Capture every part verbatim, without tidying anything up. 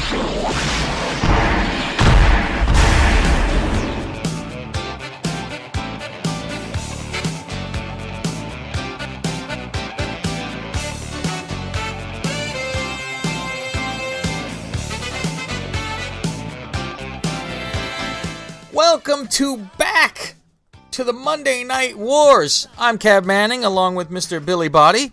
Welcome to back to the Monday Night Wars. I'm Cab Manning, along with Mister Billy Body.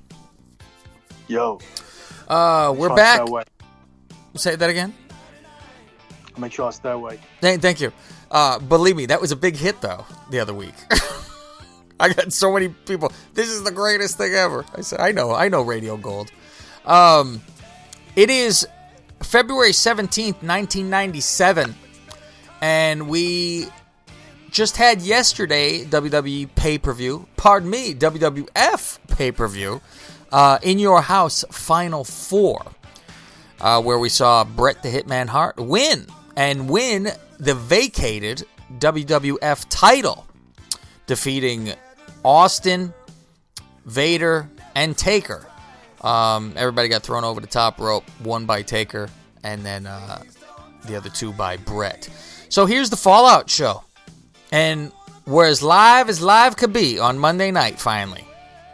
Yo. Uh, we're sure back. Say that again? I'll make sure I stay away. Thank, thank you. Uh, believe me, that was a big hit, though, the other week. I got so many people. This is the greatest thing ever. I said, I know, I know Radio Gold. Um, it is February seventeenth, nineteen ninety-seven. And we just had yesterday W W E pay-per-view, pardon me, W W F pay-per-view, uh, In Your House Final Four, uh, where we saw Bret the Hitman Hart win, and win the vacated W W F title, defeating Austin, Vader, and Taker. Um, everybody got thrown over the top rope, one by Taker, and then uh, the other two by Bret. So here's the Fallout show. And we're as live as live could be on Monday night, finally.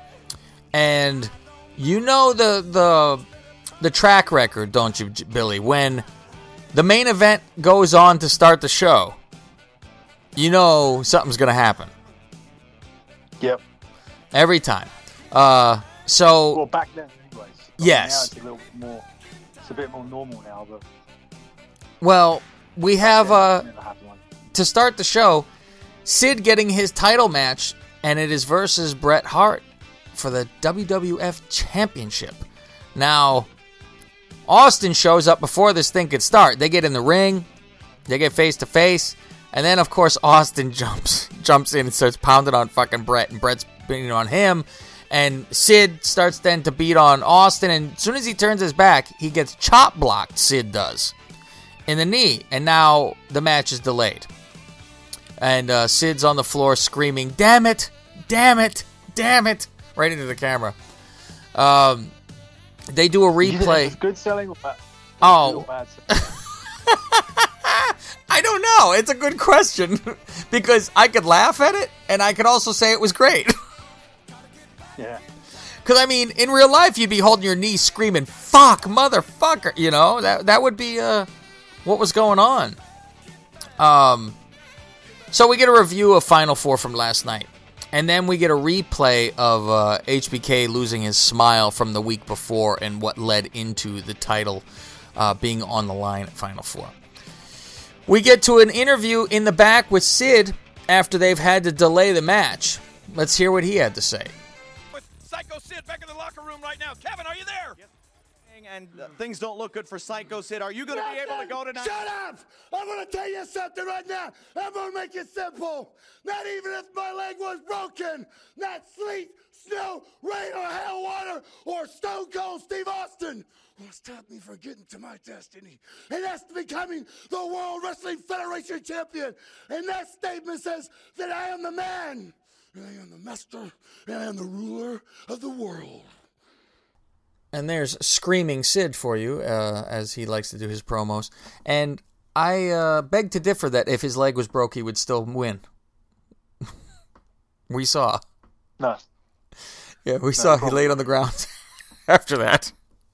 And you know the the the track record, don't you, Billy? When the main event goes on to start the show, you know something's going to happen. Yep. Every time. Uh, so. Well, back then, anyways. Yes. Now it's a little bit more. It's a bit more normal now, but. Well, we have uh, never had one. to start the show, Sid getting his title match, and it is versus Bret Hart for the W W F Championship. Now, Austin shows up before this thing could start. They get in the ring, they get face to face, and then of course Austin jumps jumps in and starts pounding on fucking Bret, and Bret's beating on him, and Sid starts then to beat on Austin, and as soon as he turns his back, he gets chop blocked. Sid does in the knee, and now the match is delayed. And uh, Sid's on the floor screaming, "Damn it! Damn it! Damn it!" right into the camera. Um, they do a replay. Is good selling or bad? Oh. Or bad I don't know. It's a good question because I could laugh at it and I could also say it was great. Yeah. Because, I mean, in real life, you'd be holding your knee screaming, "Fuck, motherfucker!" You know, that that would be uh, what was going on. Um, so we get a review of Final Four from last night. And then we get a replay of uh, H B K losing his smile from the week before and what led into the title uh, being on the line at Final Four. We get to an interview in the back with Sid after they've had to delay the match. Let's hear what he had to say. With Psycho Sid back in the locker room right now. Kevin, are you there? Yes. And uh, things don't look good for Psycho Sid. Are you going to be able to go tonight? Shut up! I'm going to tell you something right now. I'm going to make it simple. Not even if my leg was broken. Not sleet, snow, rain, or hell water, or Stone Cold Steve Austin will stop me from getting to my destiny. And that's becoming the World Wrestling Federation champion. And that statement says that I am the man. And I am the master. And I am the ruler of the world. And there's Screaming Sid for you, uh, as he likes to do his promos. And I uh, beg to differ that if his leg was broke, he would still win. We saw. No. Yeah, we no, saw probably. he laid on the ground after that.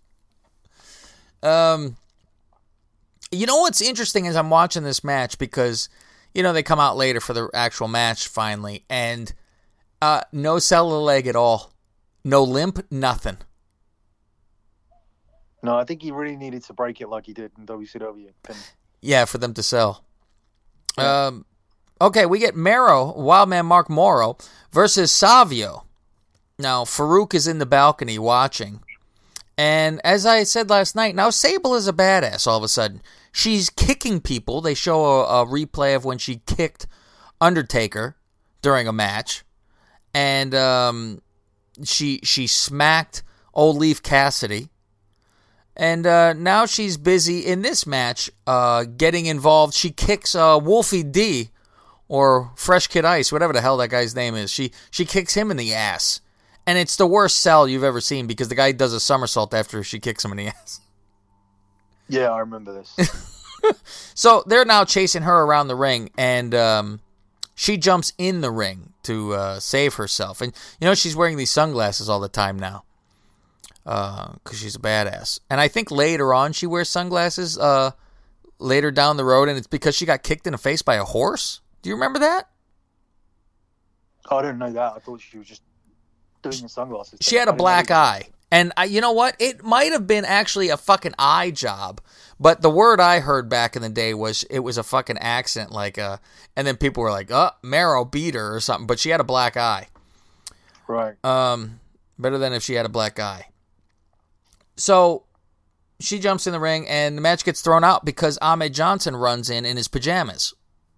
Um, you know what's interesting is I'm watching this match because, you know, they come out later for the actual match finally. And uh, no sell of the leg at all. No limp, nothing. No, I think he really needed to break it like he did in W C W. And yeah, for them to sell. Yeah. Um, okay, we get Mero, Wildman Mark Morrow, versus Savio. Now, Farouk is in the balcony watching. And as I said last night, now Sable is a badass all of a sudden. She's kicking people. They show a, a replay of when she kicked Undertaker during a match. And um, she she smacked Old Leaf Cassidy. And uh, now she's busy in this match uh, getting involved. She kicks uh, Wolfie D, or Fresh Kid Ice, whatever the hell that guy's name is. She she kicks him in the ass. And it's the worst sell you've ever seen because the guy does a somersault after she kicks him in the ass. Yeah, I remember this. So they're now chasing her around the ring, and um, she jumps in the ring to uh, save herself. And, you know, she's wearing these sunglasses all the time now because uh, she's a badass. And I think later on she wears sunglasses uh, later down the road, and it's because she got kicked in the face by a horse. Do you remember that? Oh, I didn't know that. I thought she was just doing the sunglasses. She had a black eye. And I, you know what? It might have been actually a fucking eye job, but the word I heard back in the day was it was a fucking accident, like uh, and then people were like, "Oh, Marrow beat her or something," but she had a black eye. Right. Um, better than if she had a black eye. So she jumps in the ring, and the match gets thrown out because Ahmed Johnson runs in in his pajamas.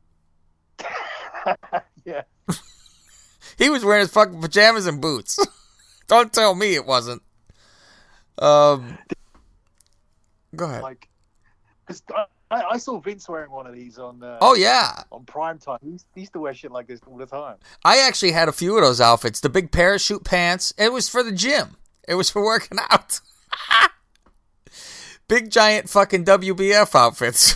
Yeah. He was wearing his fucking pajamas and boots. Don't tell me it wasn't. Um, go ahead. Like, cause I, I saw Vince wearing one of these on. Uh, oh yeah, on prime time. He used, he used to wear shit like this all the time. I actually had a few of those outfits. The big parachute pants. It was for the gym. It was for working out. Big giant fucking W B F outfits.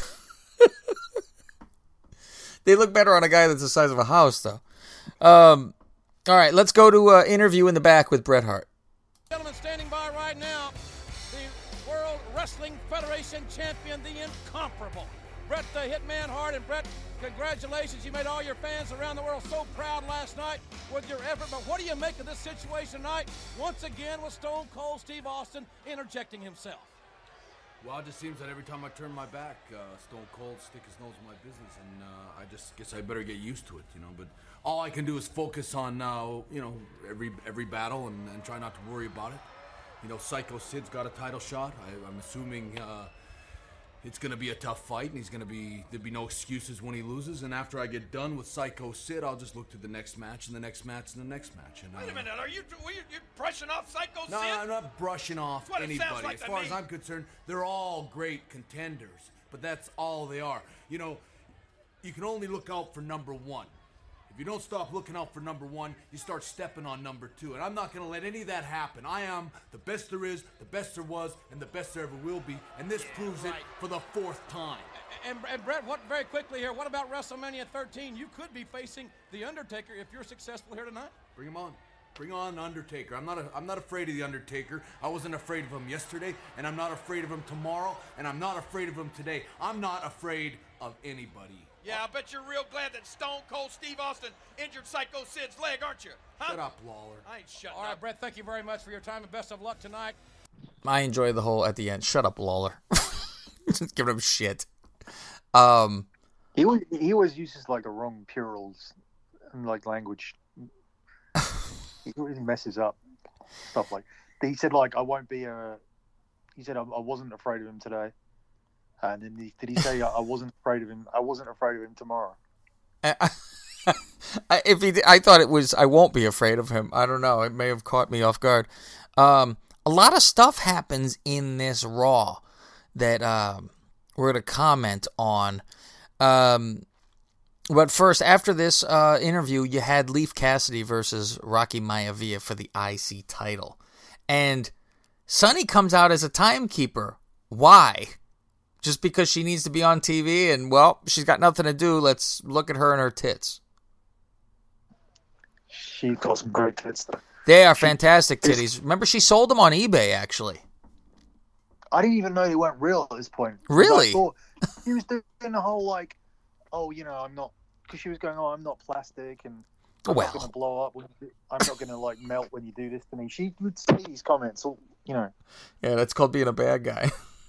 They look better on a guy that's the size of a house, though. Um, all right, let's go to uh, interview in the back with Bret Hart. Gentlemen, standing by right now, the World Wrestling Federation champion, the incomparable Bret the Hitman Hart. And Bret, congratulations. You made all your fans around the world so proud last night with your effort. But what do you make of this situation tonight? Once again with Stone Cold Steve Austin interjecting himself. Well, it just seems that every time I turn my back, uh, Stone Cold stick his nose in my business, and uh, I just guess I better get used to it, you know. But all I can do is focus on, uh, you know, every every battle and, and try not to worry about it. You know, Psycho Sid's got a title shot. I, I'm assuming uh, it's going to be a tough fight, and he's going to be, there'll be no excuses when he loses. And after I get done with Psycho Sid, I'll just look to the next match, and the next match, and the next match. And, uh, Wait a minute, are you, were you you're brushing off Psycho no, Sid? I'm not brushing off That's what it sounds anybody. like As to far me. as I'm concerned, they're all great contenders, but that's all they are. You know, you can only look out for number one. If you don't stop looking out for number one, you start stepping on number two. And I'm not going to let any of that happen. I am the best there is, the best there was, and the best there ever will be. And this proves right. it for the fourth time. And, and Bret, what very quickly here, what about WrestleMania thirteen? You could be facing The Undertaker if you're successful here tonight. Bring him on. Bring on Undertaker. I'm not a, I'm not afraid of the Undertaker. I wasn't afraid of him yesterday, and I'm not afraid of him tomorrow, and I'm not afraid of him today. I'm not afraid of anybody. Yeah, I bet you're real glad that Stone Cold Steve Austin injured Psycho Sid's leg, aren't you? Huh? Shut up, Lawler. I ain't shutting All right, up. Bret, thank you very much for your time and best of luck tonight. I enjoy the whole at the end. Shut up, Lawler. Just giving him shit. Um, He always, he always uses like a wrong plurals and like language. He always messes up stuff like. He said like I won't be a. He said I, I wasn't afraid of him today, and then he, did he say I, I wasn't afraid of him? I wasn't afraid of him tomorrow. I, if he, did- I thought it was. I won't be afraid of him. I don't know. It may have caught me off guard. Um, a lot of stuff happens in this Raw that um, we're going to comment on. Um, but first, after this uh, interview, you had Leif Cassidy versus Rocky Maivia for the I C title. And Sunny comes out as a timekeeper. Why? Just because she needs to be on T V and, well, she's got nothing to do. Let's look at her and her tits. She got some great tits though. They are fantastic titties. Remember, she sold them on eBay, actually. I didn't even know they weren't real at this point. 'Cause Really? I thought she was doing the whole like, oh, you know, I'm not, because she was going, oh, I'm not plastic and I'm Well. not going to blow up. When you do, I'm not going to like melt when you do this to me. She would say these comments, all, you know. Yeah, that's called being a bad guy.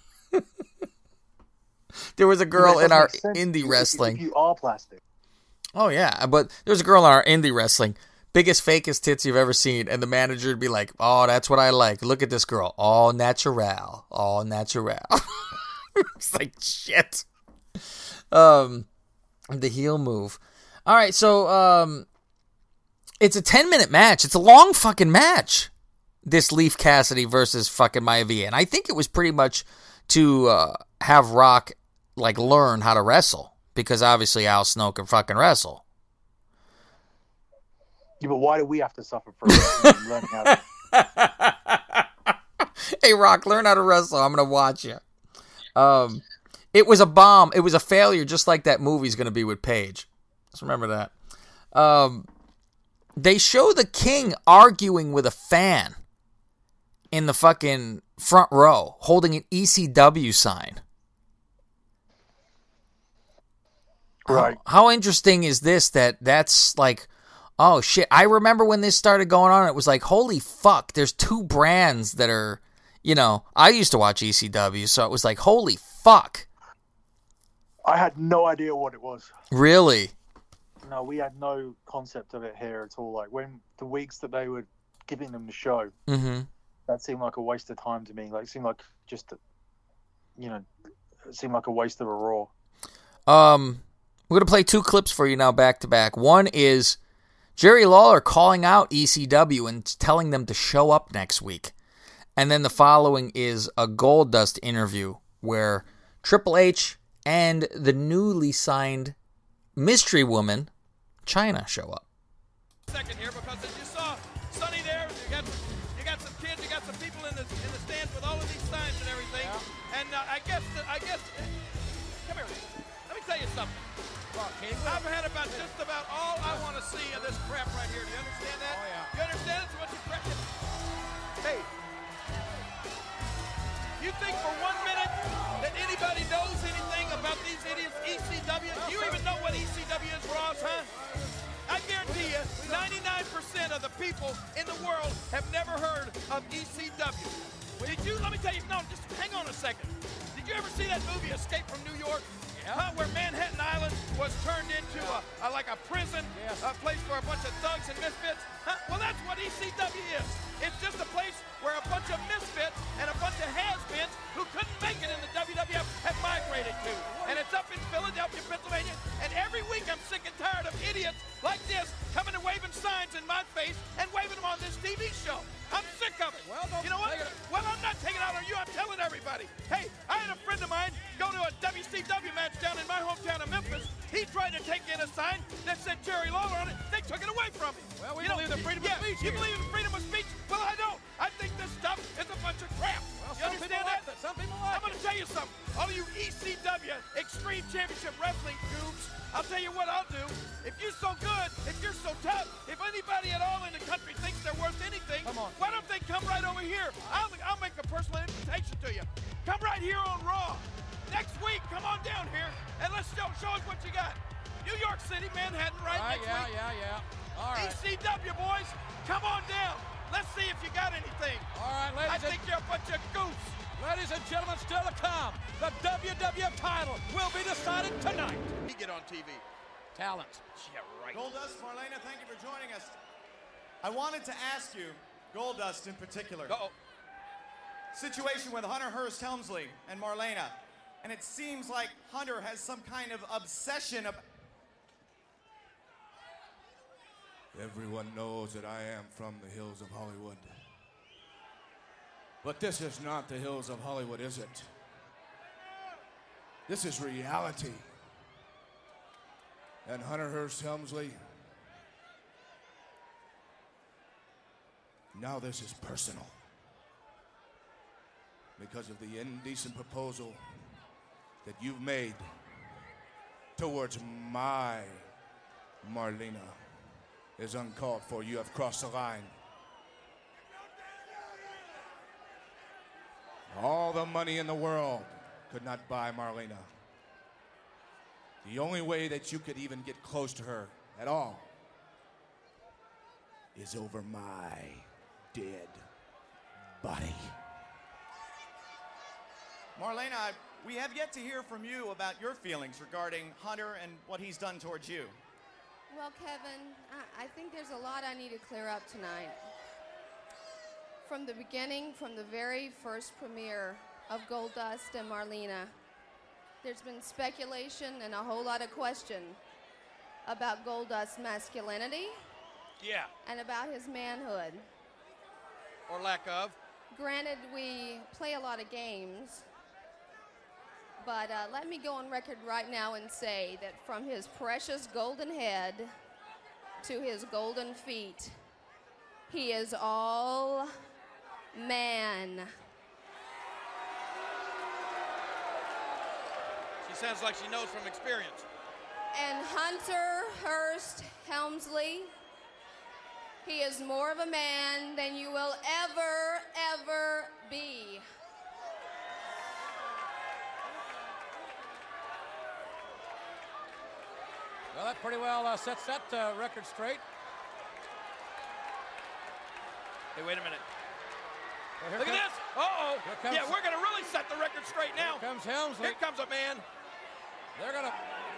There was a girl It in our doesn't make sense indie if you- wrestling. If you are plastic. Oh, yeah, but there was a girl in our indie wrestling. Biggest, fakest tits you've ever seen. And the manager would be like, oh, that's what I like. Look at this girl. All natural. All natural. It's like, shit. Um, the heel move. All right, so um, it's a ten-minute match. It's a long fucking match. This Leif Cassidy versus fucking Maivia. And I think it was pretty much to uh, have Rock, like, learn how to wrestle. Because obviously Al Snow can fucking wrestle. Yeah, but why do we have to suffer for learning how to... Hey, Rock, learn how to wrestle. I'm going to watch you. Um, it was a bomb. It was a failure, just like that movie's going to be with Paige. Just remember that. Um, they show the King arguing with a fan in the fucking front row, holding an E C W sign. Right. How, how interesting is this that that's like, oh shit, I remember when this started going on, it was like, holy fuck, there's two brands that are, you know, I used to watch E C W, so it was like, holy fuck. I had no idea what it was. Really? No, we had no concept of it here at all. Like, when the weeks that they were giving them the show, Mm-hmm. that seemed like a waste of time to me. Like, it seemed like just, a, you know, it seemed like a waste of a Raw. Um, we're going to play two clips for you now back to back. One is Jerry Lawler calling out E C W and telling them to show up next week. And then the following is a Goldust interview where Triple H and the newly signed mystery woman, Chyna, show up. Second here, because as you saw, Sonny there, you got you got some kids, you got some people in the in the stands with all of these signs and everything. Yeah. And uh, I guess the, I guess come here. Let me tell you something. I've had about just about all I want to see of this crap right here. Do you understand that? Oh yeah. You understand it? So what you crap? Hey, you think for one minute that anybody knows anything about these idiots, E C W? Do you even know what E C W is, Ross, huh? I guarantee you, ninety-nine percent of the people in the world have never heard of E C W. Did you? Let me tell you, no, just hang on a second. Did you ever see that movie, Escape from New York? Yeah. Huh, where Manhattan Island was turned into a, a like a prison, yes. a place for a bunch of thugs and misfits? Huh? Well, that's what E C W is. It's just a place where a bunch of misfits and a bunch of has-beens who couldn't make it in the W W F have migrated to. And it's up in Philadelphia, Pennsylvania. And every week I'm sick and tired of idiots like this coming and waving signs in my face and waving them on this T V show. I'm sick of it. Well, you know what? Well, I'm not taking it out on you. I'm telling everybody. Hey, I had a friend of mine go to a W C W match down in my hometown of Memphis. He tried to take in a sign that said Jerry Lawler on it. They took it away from him. Well, we you believe know, in freedom yeah, of speech you here. Believe in freedom of speech? Well, I don't. I think this stuff is a bunch of crap. Well, you understand that? Like that? Some people like I'm going to tell you something. All of you E C W Extreme Championship Wrestling goofs, I'll tell you what I'll do. If you're so good, if you're so tough, if anybody at all in the country thinks they're worth anything, come on. Why don't they come right over here? I'll, I'll make a personal invitation to you. Come right here on Raw. Next week, come on down here, and let's show, show us what you got. New York City, Manhattan, right, right next yeah, week. Yeah, yeah, yeah. All right. E C W, boys, come on down. Let's see if you got anything. All right, ladies I think you're a bunch of goofs. Ladies and gentlemen, still to come, the W W F title will be decided tonight. You get on T V. Talent. Yeah, right. Goldust, Marlena, thank you for joining us. I wanted to ask you, Goldust in particular. Uh-oh. Situation with Hunter Hearst Helmsley and Marlena. And it seems like Hunter has some kind of obsession of... Everyone knows that I am from the hills of Hollywood. But this is not the hills of Hollywood, is it? This is reality. And Hunter Hearst Helmsley, now this is personal. Because of the indecent proposal that you've made towards my Marlena is uncalled for. You have crossed the line. All the money in the world could not buy Marlena. The only way that you could even get close to her at all is over my dead body. Marlena, we have yet to hear from you about your feelings regarding Hunter and what he's done towards you. Well, Kevin, I, I think there's a lot I need to clear up tonight. From the beginning, from the very first premiere of Goldust and Marlena, there's been speculation and a whole lot of question about Goldust's masculinity. Yeah. And about his manhood. Or lack of. Granted, we play a lot of games, but uh, let me go on record right now and say that from his precious golden head to his golden feet, he is all man. sounds like she knows from experience. And Hunter Hearst Helmsley, he is more of a man than you will ever, ever be. Well, that pretty well uh, sets that uh, record straight. Hey, wait a minute. Well, Look comes, at this. Uh-oh. comes, Yeah, we're going to really set the record straight now. Here comes Helmsley. Here comes a man. They're going to...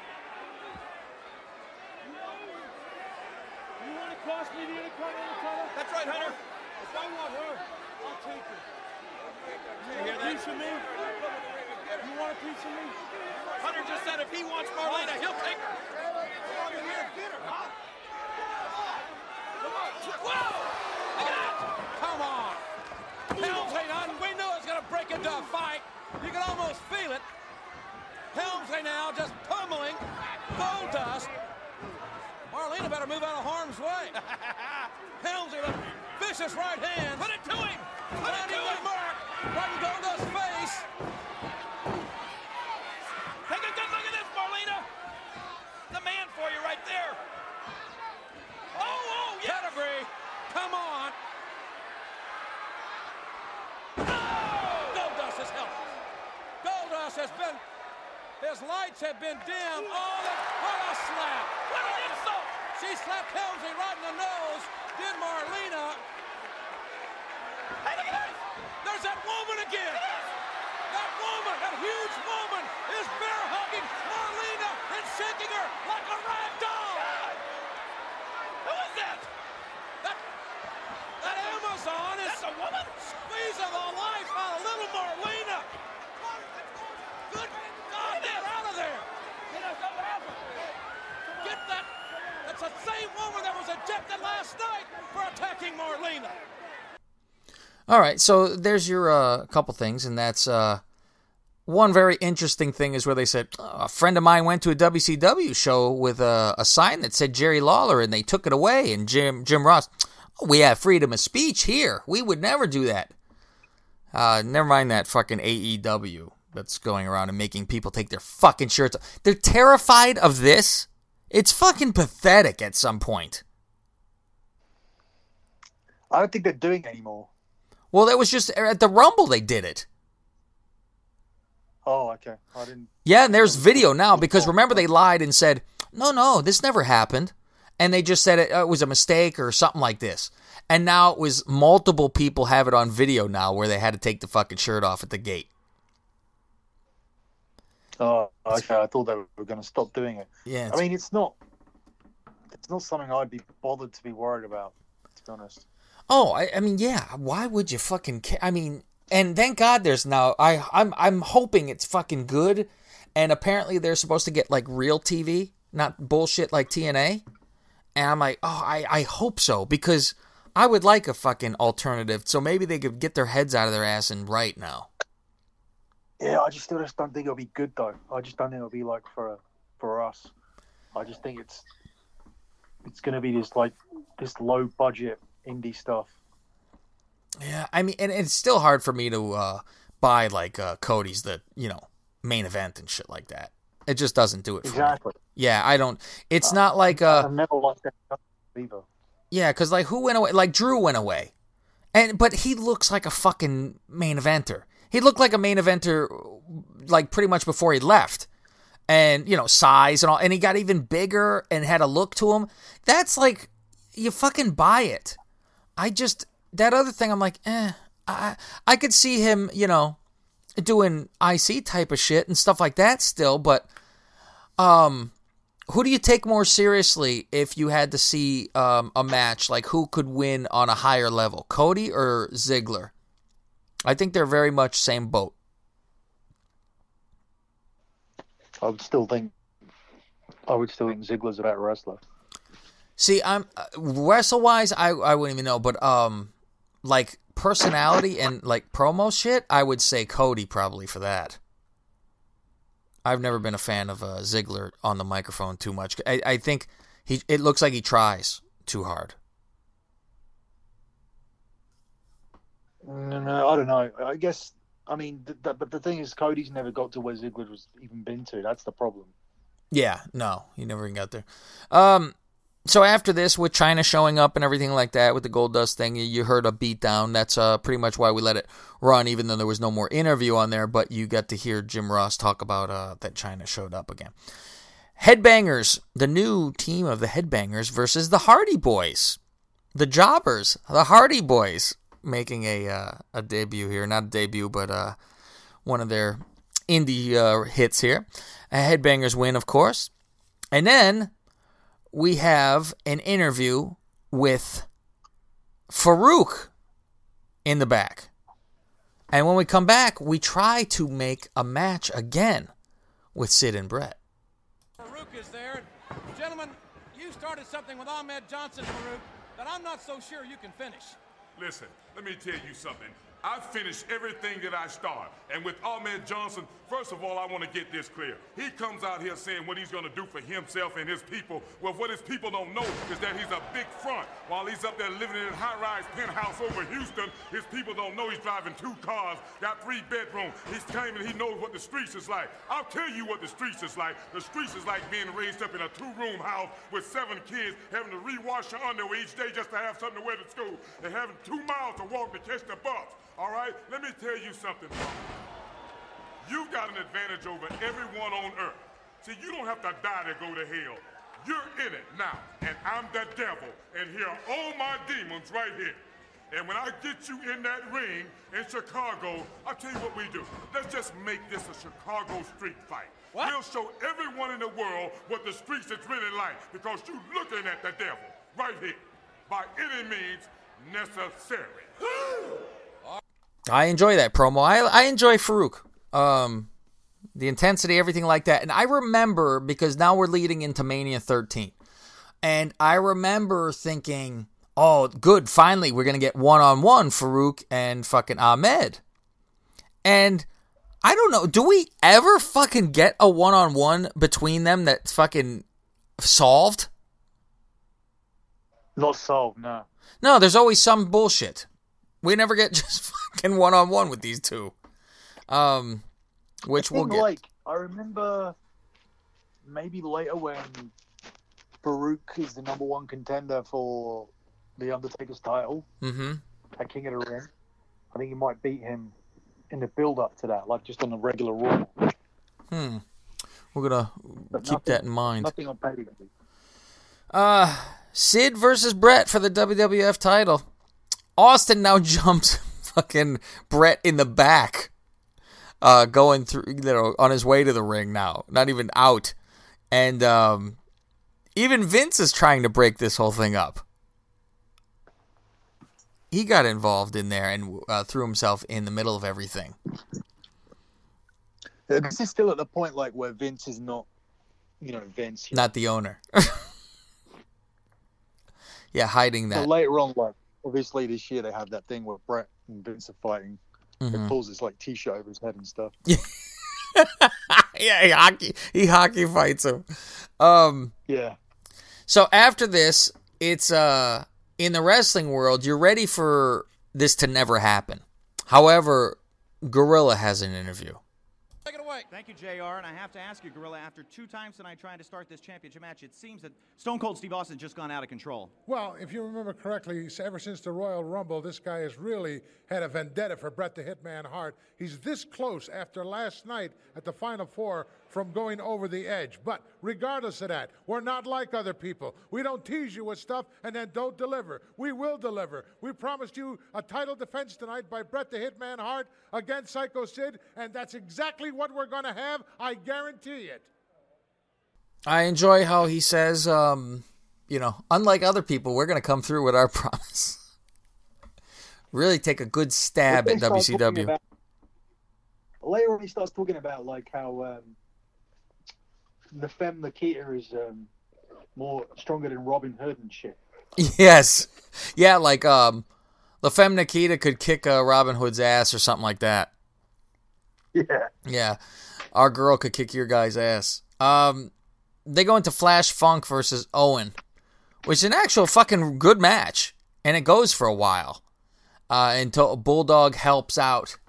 You want to cost me the Intercontinental title? That's right, Hunter. If I want her, I'll take her. You want hear a that? piece of me? You want a piece of me? Hunter just said if he wants Marlena, he'll take her. Whoa! Look at that! Come on. Helmsley, now, we knew it was going to break into a fight. You can almost feel it. Helmsley now just pummeling Goldust. Marlena better move out of harm's way. Helmsley with a vicious right hand. Put it to him! Put it to him! Mark right in Goldust's face. Take a good look at this, Marlena. The man for you right there. Oh, oh, yes. Pedigree. Come on. Oh! Goldust is helpless. Goldust has been, his lights have been dim. Oh, the, what a slap. What an insult! She slapped Helmsley right in the nose. Did Marlena. Hey, look at this! There's that woman again. That woman, that huge woman, is bear hugging Marlena and shaking her like a rag doll. God. Who is that? That, that Amazon is That's a woman? squeezing the life out of little Marlena. Good God, get out of there. Get that. That's the same woman that was ejected last night for attacking Marlena. All right, so there's your uh, couple things, and that's uh, one very interesting thing is where they said, oh, a friend of mine went to a W C W show with a, a sign that said Jerry Lawler, and they took it away, and Jim Jim Ross, oh, we have freedom of speech here. We would never do that. Uh, never mind that fucking A E W that's going around and making people take their fucking shirts off. They're terrified of this. It's fucking pathetic at some point. I don't think they're doing it anymore. Well, that was just at the Rumble they did it. Oh, okay. I didn't. Yeah, and there's video now because remember they lied and said, no, no, this never happened. And they just said it, uh, it was a mistake or something like this. And now it was multiple people have it on video now where they had to take the fucking shirt off at the gate. Oh, okay. I thought they were going to stop doing it. Yeah. I mean, it's not. It's not something I'd be bothered to be worried about, to be honest. Oh, I, I mean, yeah. Why would you fucking care? I mean, and thank God there's now. I, I'm, I'm hoping it's fucking good. And apparently they're supposed to get like real T V, not bullshit like T N A. And I'm like, oh, I, I hope so because I would like a fucking alternative. So maybe they could get their heads out of their ass and write now. Yeah, I just still just don't think it'll be good though. I just don't think it'll be like for for us. I just think it's it's going to be this like this low budget indie stuff. Yeah, I mean, and it's still hard for me to uh, buy like uh, Cody's the you know main event and shit like that. It just doesn't do it for exactly. me. Yeah, I don't. It's uh, not like uh. I've never liked that either. Yeah, because like who went away? Like Drew went away, and but he looks like a fucking main eventer. He looked like a main eventer, like pretty much before he left, and you know size and all, and he got even bigger and had a look to him. That's like you fucking buy it. I just that other thing. I'm like, eh. I I could see him, you know, doing I C type of shit and stuff like that still, but um. Who do you take more seriously if you had to see um, a match? Like, who could win on a higher level, Cody or Ziggler? I think they're very much same boat. I would still think, I would still think Ziggler's a better wrestler. See, I'm uh, wrestle-wise, I I wouldn't even know, but um, like personality and like promo shit, I would say Cody probably for that. I've never been a fan of uh, Ziggler on the microphone too much. I, I think he it looks like he tries too hard. No, no, I don't know. I guess I mean, th- th- but the thing is, Cody's never got to where Ziggler was even been to. That's the problem. Yeah, no, he never even got there. Um, so after this, with China showing up and everything like that, with the Goldust thing, you heard a beatdown. That's uh, pretty much why we let it run, even though there was no more interview on there, but you got to hear Jim Ross talk about uh, that China showed up again. Headbangers, the new team of the Headbangers versus the Hardy Boys. The Jobbers, the Hardy Boys, making a uh, a debut here. Not a debut, but uh, one of their indie uh, hits here. A Headbangers win, of course. And then we have an interview with Farouk in the back. And when we come back, we try to make a match again with Sid and Brett. Farouk is there. Gentlemen, you started something with Ahmed Johnson, Farouk, that I'm not so sure you can finish. Listen, let me tell you something. I finished everything that I start. And with Ahmed Johnson, first of all, I want to get this clear. He comes out here saying what he's going to do for himself and his people. Well, what his people don't know is that he's a big front. While he's up there living in a high-rise penthouse over Houston, his people don't know he's driving two cars, got three bedrooms. He's claiming he knows what the streets is like. I'll tell you what the streets is like. The streets is like being raised up in a two-room house with seven kids, having to rewash your underwear each day just to have something to wear to school, and having two miles to walk to catch the bus. All right, let me tell you something. You got an advantage over everyone on earth. See, you don't have to die to go to hell. You're in it now, and I'm the devil, and here are all my demons right here. And when I get you in that ring in Chicago, I'll tell you what we do. Let's just make this a Chicago street fight. What? We'll show everyone in the world what the streets is really like, because you're looking at the devil right here, by any means necessary. I enjoy that promo. I I enjoy Farouk. Um, the intensity, everything like that. And I remember, because now we're leading into Mania thirteen. And I remember thinking, oh, good, finally we're going to get one-on-one Farouk and fucking Ahmed. And I don't know, do we ever fucking get a one-on-one between them that's fucking solved? Not solved, no. No, there's always some bullshit. We never get just fucking one-on-one with these two. Um, which I we'll think, get. Like, I remember maybe later when Farouk is the number one contender for the Undertaker's title mm-hmm. at King of the Ring. I think he might beat him in the build-up to that, like just on a regular Raw. Hmm. We're going to keep nothing, that in mind. Nothing on pay-per-view. Uh, Sid versus Brett for the W W F title. Austin now jumps fucking Brett in the back, uh, going through, you know, on his way to the ring now, not even out. And um, even Vince is trying to break this whole thing up. He got involved in there and uh, threw himself in the middle of everything. This is still at the point like where Vince is not, you know, Vince. You Not know. the owner. Yeah, hiding that. So later on, like, obviously this year they have that thing where Brett and Vince are fighting. Mm-hmm. It pulls this like t-shirt over his head and stuff. Yeah, he hockey he hockey fights him. Um, yeah. So after this, it's uh in the wrestling world, you're ready for this to never happen. However, Gorilla has an interview. Take it away. Thank you, J R. And I have to ask you, Gorilla, after two times tonight trying to start this championship match, it seems that Stone Cold Steve Austin just gone out of control. Well, if you remember correctly, ever since the Royal Rumble, this guy has really had a vendetta for Bret the Hitman Hart. He's this close after last night at the Final Four from going over the edge. But regardless of that, we're not like other people. We don't tease you with stuff and then don't deliver. We will deliver. We promised you a title defense tonight by Bret the Hitman Hart against Psycho Sid, and that's exactly what we're going to have. I guarantee it. I enjoy how he says, um, you know, unlike other people, we're going to come through with our promise. Really take a good stab at W C W. About, later on, he starts talking about like how um, the Femme Nikita is um, more stronger than Robin Hood and shit. Yes, yeah, like um, La Femme Nikita could kick uh, Robin Hood's ass or something like that. Yeah, yeah, our girl could kick your guy's ass. Um, they go into Flash Funk versus Owen, which is an actual fucking good match, and it goes for a while. Uh, until Bulldog helps out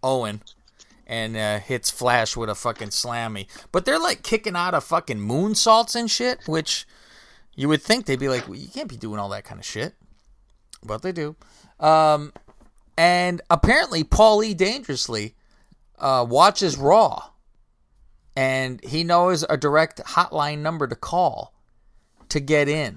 Owen and uh, hits Flash with a fucking slammy. But they're like kicking out of fucking moonsaults and shit, which you would think they'd be like, well, you can't be doing all that kind of shit. But they do. Um, and apparently Paul E. Dangerously uh, watches Raw. And he knows a direct hotline number to call to get in.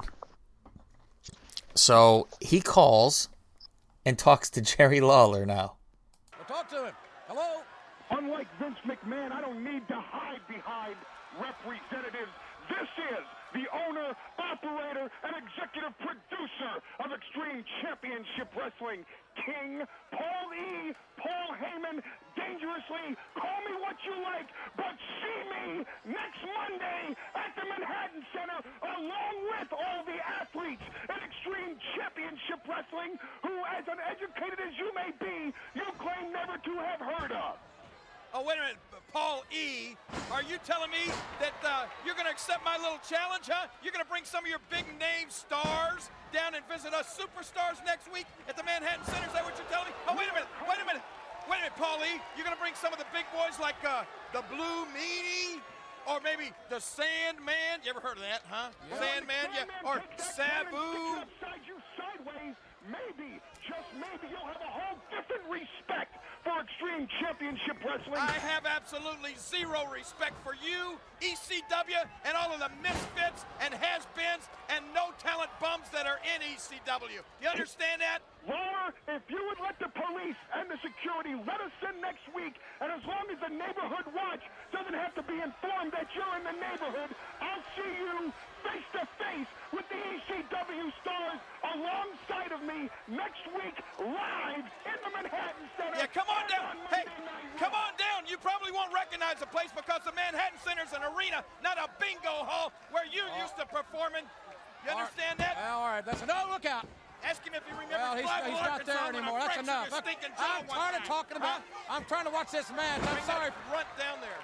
So he calls and talks to Jerry Lawler now. We'll talk to him. Hello? Unlike Vince McMahon, I don't need to hide behind representatives. This is the owner, operator, and executive producer of Extreme Championship Wrestling, King Paul E. Paul Heyman, Dangerously. Call me what you like, but see me next Monday at the Manhattan Center along with all the athletes in Extreme Championship Wrestling who, as uneducated as you may be, you claim never to have heard of. Oh, wait a minute, Paul E., are you telling me that uh, you're going to accept my little challenge, huh? You're going to bring some of your big-name stars down and visit us superstars next week at the Manhattan Center? Is that what you're telling me? Oh, wait a minute, wait a minute, wait a minute, Paul E., you're going to bring some of the big boys like uh, the Blue Meanie, or maybe the Sandman? You ever heard of that, huh? Yeah. Sandman, yeah, or Sabu. You sideways, maybe, just maybe, you'll have a whole different respect for Extreme Championship Wrestling. I have absolutely zero respect for you, E C W, and all of the misfits and has-beens and no-talent bums that are in E C W. You understand that? Lawler, if you would let the police and the security let us in next week, and as long as the neighborhood watch doesn't have to be informed that you're in the neighborhood, I'll see you face-to-face with the E C W stars alongside of me next week live in the Manhattan Center. Yeah, come on down. Hey, come on down. You probably won't recognize the place because the Manhattan Center's an arena, not a bingo hall where you oh. used to perform in. You understand all right. that? All right, listen. No, look out. Ask him if he remembers. Well, he's, he's not there anymore. That's enough. I'm tired of talking about. Huh? I'm trying to watch this match. I'm Bring sorry. Runt down there.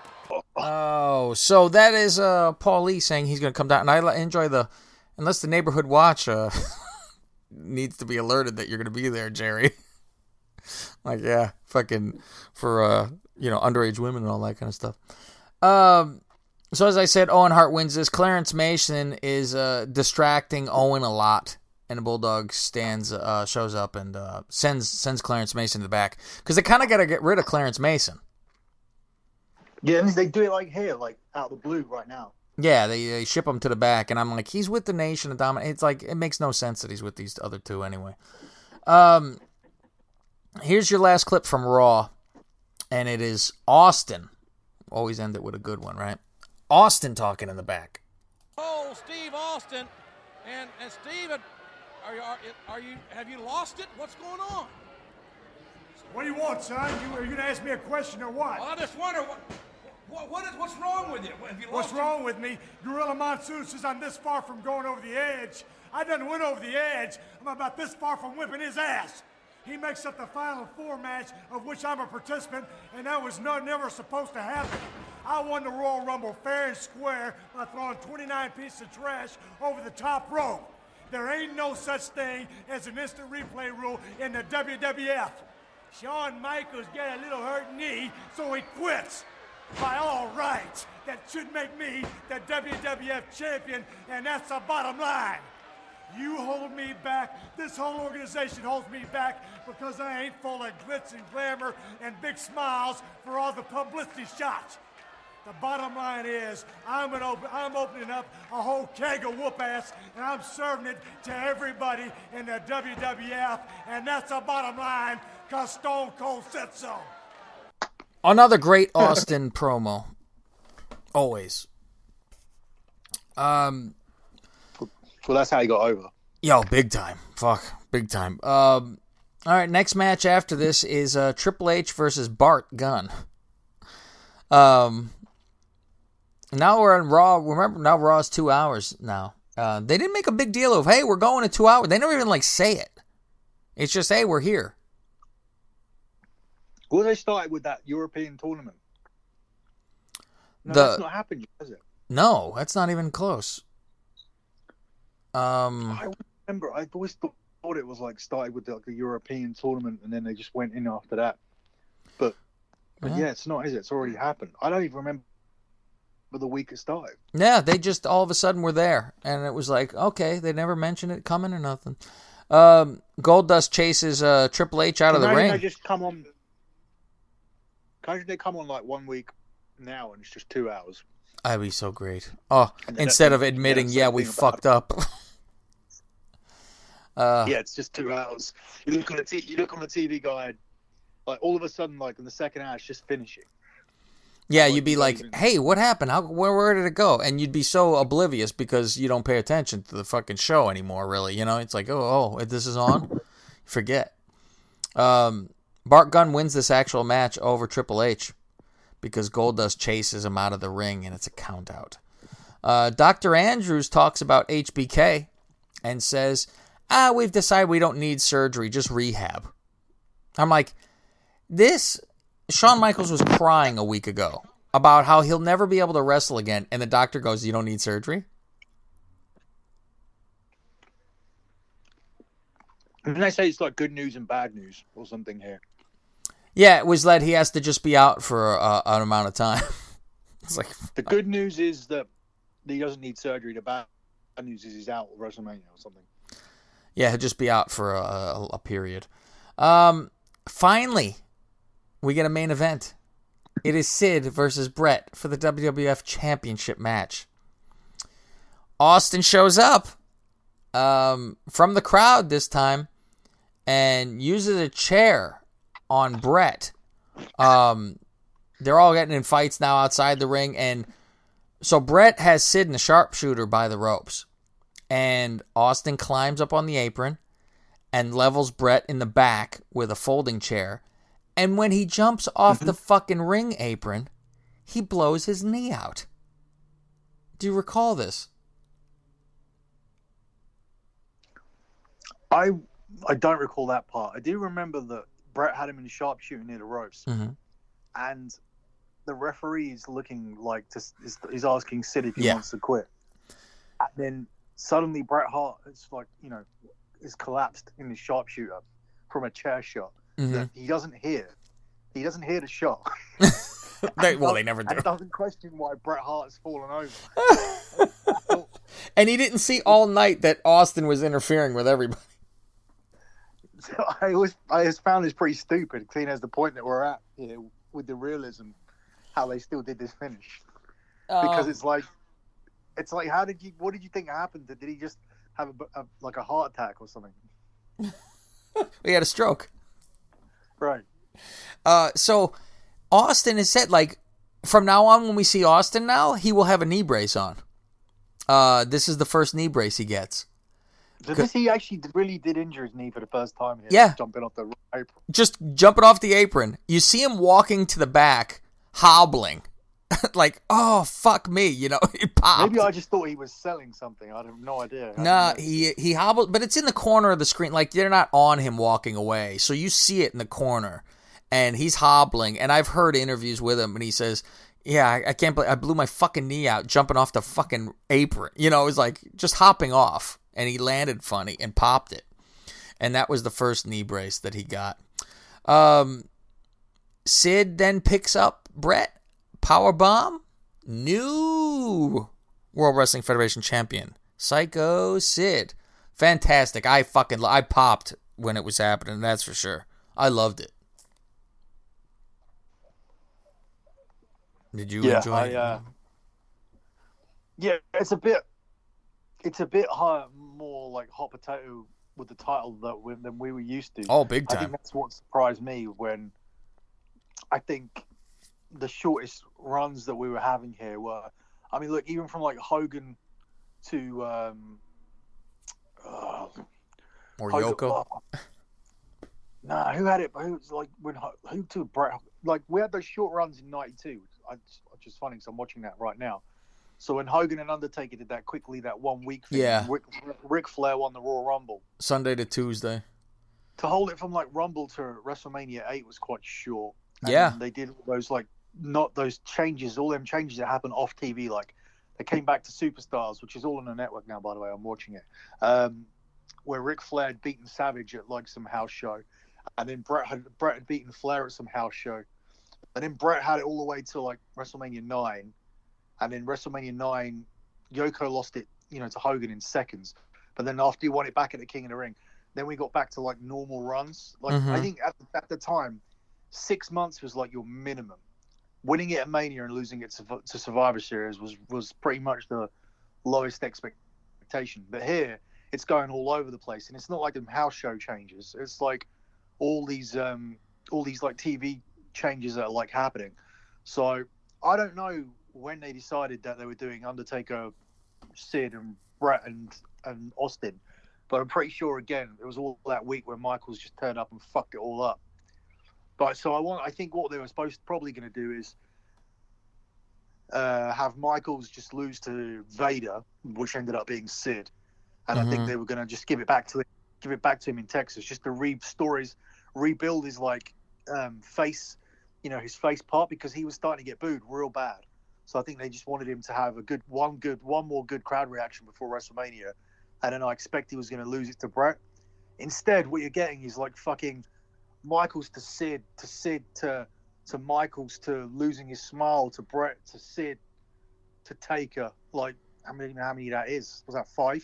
Oh, so that is uh, Paul Lee saying he's going to come down. And I enjoy the, unless the neighborhood watch uh, needs to be alerted that you're going to be there, Jerry. Like, yeah, fucking for, uh, you know, underage women and all that kind of stuff. Um, so as I said, Owen Hart wins this. Clarence Mason is uh, distracting Owen a lot. And the Bulldog stands, uh, shows up and uh, sends sends Clarence Mason to the back. Because they kind of got to get rid of Clarence Mason. Yeah, and they do it like here, like out of the blue right now. Yeah, they, they ship him to the back. And I'm like, he's with the Nation of Domination. It's like, it makes no sense that he's with these other two anyway. Um, here's your last clip from Raw. And it is Austin. Always end it with a good one, right? Austin talking in the back. Oh, Steve Austin. And, and Steve... Are you, are, are you, have you lost it? What's going on? What do you want, son? You, are you going to ask me a question or what? Well, I just wonder, what, what, what is, what's wrong with you? Have you what's lost wrong it? with me? Gorilla Monsoon says I'm this far from going over the edge. I done went over the edge. I'm about this far from whipping his ass. He makes up the Final Four match, of which I'm a participant, and that was no, never supposed to happen. I won the Royal Rumble fair and square by throwing twenty-nine pieces of trash over the top rope. There ain't no such thing as an instant replay rule in the W W F. Shawn Michaels got a little hurt knee, so he quits. By all rights, that should make me the W W F champion, and that's the bottom line. You hold me back, this whole organization holds me back because I ain't full of glitz and glamour and big smiles for all the publicity shots. The bottom line is, I'm, an op- I'm opening up a whole keg of whoop ass, and I'm serving it to everybody in the W W F, and that's the bottom line, because Stone Cold said so. Another great Austin promo. Always. Um. Well, that's how he got over. Yo, big time. Fuck, big time. Um. All right, next match after this is uh, Triple H versus Bart Gunn. Um. Now we're on Raw. Remember, now Raw's two hours now. Uh, they didn't make a big deal of, hey, we're going to two hours. They never even, like, say it. It's just, hey, we're here. Well, they started with that European tournament. No, the, that's not happened yet, has it? No, that's not even close. Um, I remember, I always thought it was, like, started with, like, the European tournament, and then they just went in after that. But But Yeah. yeah, it's not, is it? It's already happened. I don't even remember the week it started. Yeah, they just all of a sudden were there, and it was like, okay, they never mentioned it coming or nothing. Um, Goldust chases uh, Triple H out of the Imagine ring. They just come on. Imagine they come on like one week now, and it's just two hours. That'd be so great. Oh, And then instead that- of admitting, yeah, yeah, same we thing about fucked up. uh, yeah, it's just two hours. You look on the t- you look on the T V guide, like all of a sudden, like in the second hour, it's just finishing. Yeah, you'd be like, hey, what happened? How, where, where did it go? And you'd be so oblivious because you don't pay attention to the fucking show anymore, really. You know, it's like, oh, oh, this is on? Forget. Um, Bart Gunn wins this actual match over Triple H because Goldust chases him out of the ring, and it's a count out. Uh, Doctor Andrews talks about H B K and says, ah, we've decided we don't need surgery, just rehab. I'm like, this... Shawn Michaels was crying a week ago about how he'll never be able to wrestle again, and the doctor goes, you don't need surgery? Didn't they say it's like good news and bad news or something here? Yeah, it was that he has to just be out for uh, an amount of time. It's like The good news is that he doesn't need surgery. The bad news is he's out at WrestleMania or something. Yeah, he'll just be out for a, a, a period. Um, finally, we get a main event. It is Sid versus Brett for the W W F Championship match. Austin shows up um, from the crowd this time and uses a chair on Brett. Um, they're all getting in fights now outside the ring. And so Brett has Sid in a sharpshooter by the ropes. And Austin climbs up on the apron and levels Brett in the back with a folding chair. And when he jumps off the fucking ring apron, he blows his knee out. Do you recall this? I I don't recall that part. I do remember that Brett had him in the sharpshooter near the ropes, Mm-hmm. and the referee is looking like to, is, is asking Sid if he Yeah. wants to quit. And then suddenly Bret Hart is like, you know, is collapsed in the sharpshooter from a chair shot. Mhm. That he doesn't hear. He doesn't hear the shot. They, well, they never do. And doesn't question why Bret Hart's fallen over. And he didn't see all night that Austin was interfering with everybody. So I always, I always found this pretty stupid, clean as the point that we're at here with the realism, how they still did this finish. Because Um, it's like, it's like, how did you, what did you think happened? Did he just have a, a like a heart attack or something? He had a stroke. Right. Uh, so Austin has said, like, from now on, when we see Austin now, he will have a knee brace on. Uh, this is the first knee brace he gets. So this, he actually did- really did injure his knee for the first time here. Yeah. Jumping off the apron. Just jumping off the apron. You see him walking to the back, hobbling. Like, oh, fuck me, you know, he popped. Maybe I just thought he was selling something. I have no idea. Nah, he he hobbled, but it's in the corner of the screen. Like, they're not on him walking away. So you see it in the corner. And he's hobbling. And I've heard interviews with him, and he says, yeah, I, I can't believe I blew my fucking knee out jumping off the fucking apron. You know, it was like just hopping off. And he landed funny and popped it. And that was the first knee brace that he got. Um, Sid then picks up Brett. Powerbomb. New World Wrestling Federation champion. Psycho Sid. Fantastic. I fucking, I popped when it was happening. That's for sure. I loved it. Did you yeah, enjoy I, it? uh, yeah, it's a bit, it's a bit high, more like hot potato with the title that we, than we were used to. Oh, big I time. think that's what surprised me when I think the shortest runs that we were having here were, I mean, look, even from like Hogan to um, uh, Or Hogan- Yoko. uh, Nah, who had it? Who was like when who to Bret? Like we had those short runs in ninety-two. I just, I just funny because I'm watching that right now. So when Hogan and Undertaker did that quickly, that one week thing, Yeah. Ric, Ric Flair won the Royal Rumble. Sunday to Tuesday. To hold it from like Rumble to WrestleMania eight was quite short. And Yeah. they did all those like not those changes, all them changes that happened off T V. Like they came back to Superstars, which is all on the network now. By the way, I'm watching it. Um, where Ric Flair had beaten Savage at like some house show, and then Bret had Bret had beaten Flair at some house show. And then Brett had it all the way to like WrestleMania nine, and then WrestleMania nine, Yoko lost it, you know, to Hogan in seconds. But then after he won it back at the King of the Ring, then we got back to like normal runs. Like Mhm. I think at, at the time, six months was like your minimum. Winning it at Mania and losing it to, to Survivor Series was was pretty much the lowest expectation. But here, it's going all over the place, and it's not like the house show changes. It's like all these um all these like T V changes that are like happening. So I don't know when they decided that they were doing Undertaker, Sid, and Brett and and Austin, but I'm pretty sure again it was all that week where Michaels just turned up and fucked it all up. But so I want, I think what they were supposed probably going to do is uh, have Michaels just lose to Vader, which ended up being Sid, and I think Mhm. they were going to just give it back to him, give it back to him in Texas, just to restore his, rebuild his like um, face, you know, his face part, because he was starting to get booed real bad. So I think they just wanted him to have a good one, good one more good crowd reaction before WrestleMania, and then I expect he was going to lose it to Brett. Instead, what you're getting is like fucking Michaels to Sid, to Sid to to Michaels, to losing his smile, to Brett, to Sid, to Taker. Like how many how many that is? Was that five?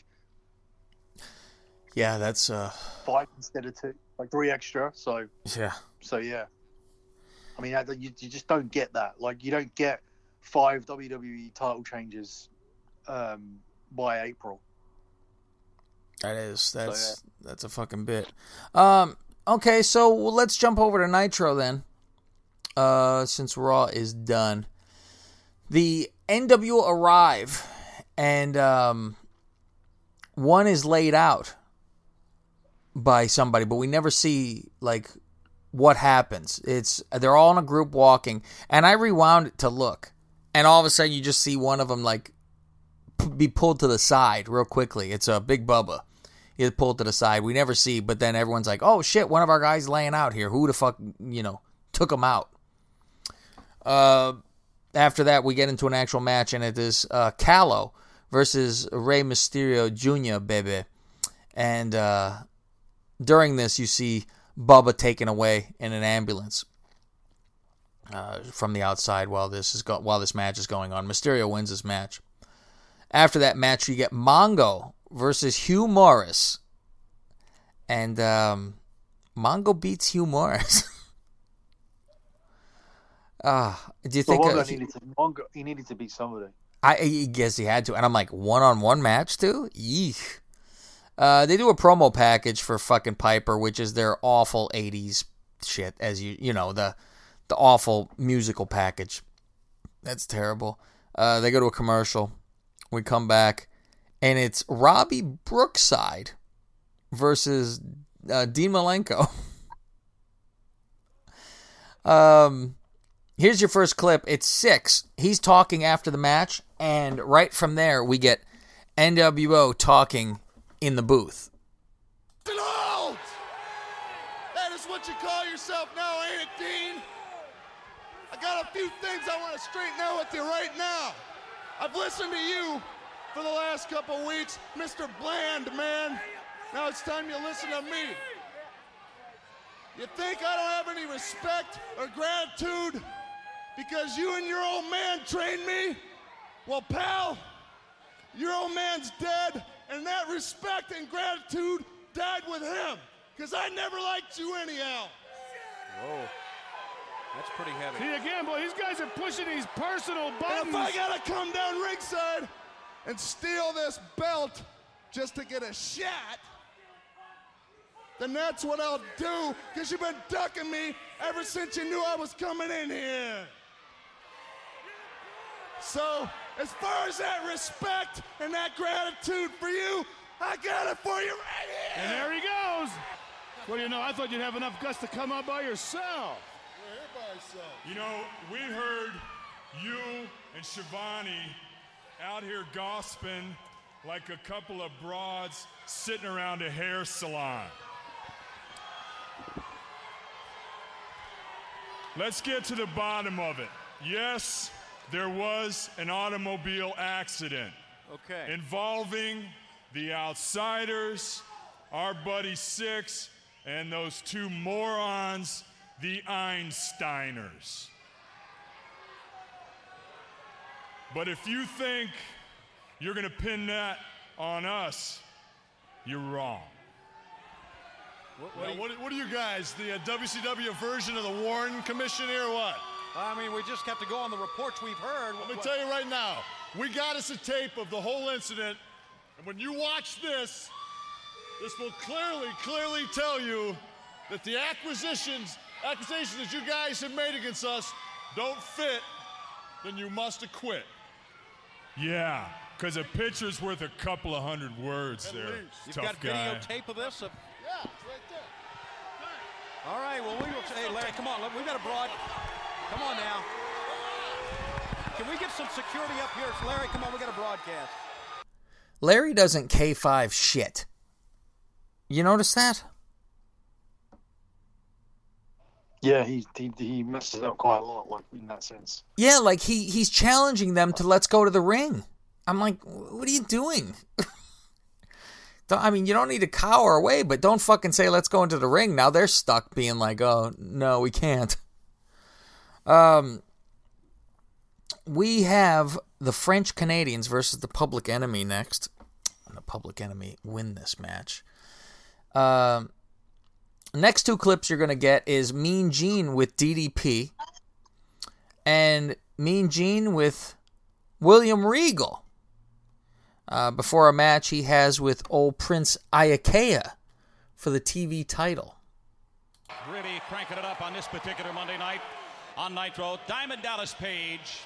Yeah, that's uh Five instead of two, like three extra. So yeah. So yeah, I mean that- you you just don't get that. Like you don't get five W W E title changes um, by April. That is that's So, that's a fucking bit. Um okay, so well, let's jump over to Nitro then. Uh since Raw is done. The N W O arrive and um one is laid out by somebody, but we never see like what happens. It's they're all in a group walking, and I rewound it to look, and all of a sudden you just see one of them like p- be pulled to the side real quickly. It's a uh, Big Bubba. He's pulled to the side. We never see, but then everyone's like, "Oh shit, one of our guys laying out here. Who the fuck, you know, took him out?" Uh, after that, we get into an actual match, and it is uh, Callow versus Rey Mysterio Junior, baby. And uh, during this, you see Bubba taken away in an ambulance uh, from the outside while this is go- while this match is going on. Mysterio wins this match. After that match, you get Mongo versus Hugh Morris, and um, Mongo beats Hugh Morris. Ah, uh, do you think Mongo uh, needed to Mongo, he needed to beat somebody? I, I guess he had to, and I'm like, one-on-one match too? Yeesh. Uh, they do a promo package for fucking Piper, which is their awful eighties shit, as you you know, the the awful musical package. That's terrible. Uh, they go to a commercial. We come back, and it's Robbie Brookside versus uh, Dean Malenko. um, here's your first clip. It's six. He's talking after the match, and right from there, we get N W O talking in the booth. Old! That is what you call yourself now, ain't it, Dean? I got a few things I want to straighten out with you right now. I've listened to you for the last couple weeks, Mister Bland, man. Now it's time you listen to me. You think I don't have any respect or gratitude because you and your old man trained me? Well, pal, your old man's dead, and that respect and gratitude died with him, because I never liked you anyhow. Whoa. That's pretty heavy. See, again, boy, these guys are pushing these personal buttons. And if I gotta come down ringside and steal this belt just to get a shot, then that's what I'll do, because you've been ducking me ever since you knew I was coming in here. So, as far as that respect and that gratitude for you, I got it for you right here. And there he goes. What do you know? I thought you'd have enough guts to come out by yourself. You know, we heard you and Shivani out here gossiping like a couple of broads sitting around a hair salon. Let's get to the bottom of it. Yes, there was an automobile accident. Okay. Involving the Outsiders, our buddy Six, and those two morons, the Einsteiners. But if you think you're going to pin that on us, you're wrong. What, what, now, what, what are you guys, the uh, W C W version of the Warren Commission here or what? I mean, we just have to go on the reports we've heard. Let me what? tell you right now, we got us a tape of the whole incident, and when you watch this, this will clearly, clearly tell you that the acquisitions, accusations that you guys have made against us don't fit, then you must acquit. Yeah, because a picture's worth a couple of hundred words At there. least. You've Tough got guy. videotape of this? Of yeah, it's right there. All right, well, we will say, hey, Larry, come on. We've got a broad. Come on now. Can we get some security up here? Larry, come on, we got a broadcast. Larry doesn't K five shit. You notice that? Yeah, he, he he messes up quite a lot, like in that sense. Yeah, like he he's challenging them to let's go to the ring. I'm like, what are you doing? I mean, you don't need to cower away, but don't fucking say let's go into the ring. Now they're stuck being like, oh no, we can't. Um, we have the French Canadians versus the Public Enemy next. And the Public Enemy win this match. Um. Next two clips you're going to get is Mean Gene with D D P and Mean Gene with William Regal uh, before a match he has with old Prince Iaukea for the T V title. Really cranking it up on this particular Monday night on Nitro. Diamond Dallas Page.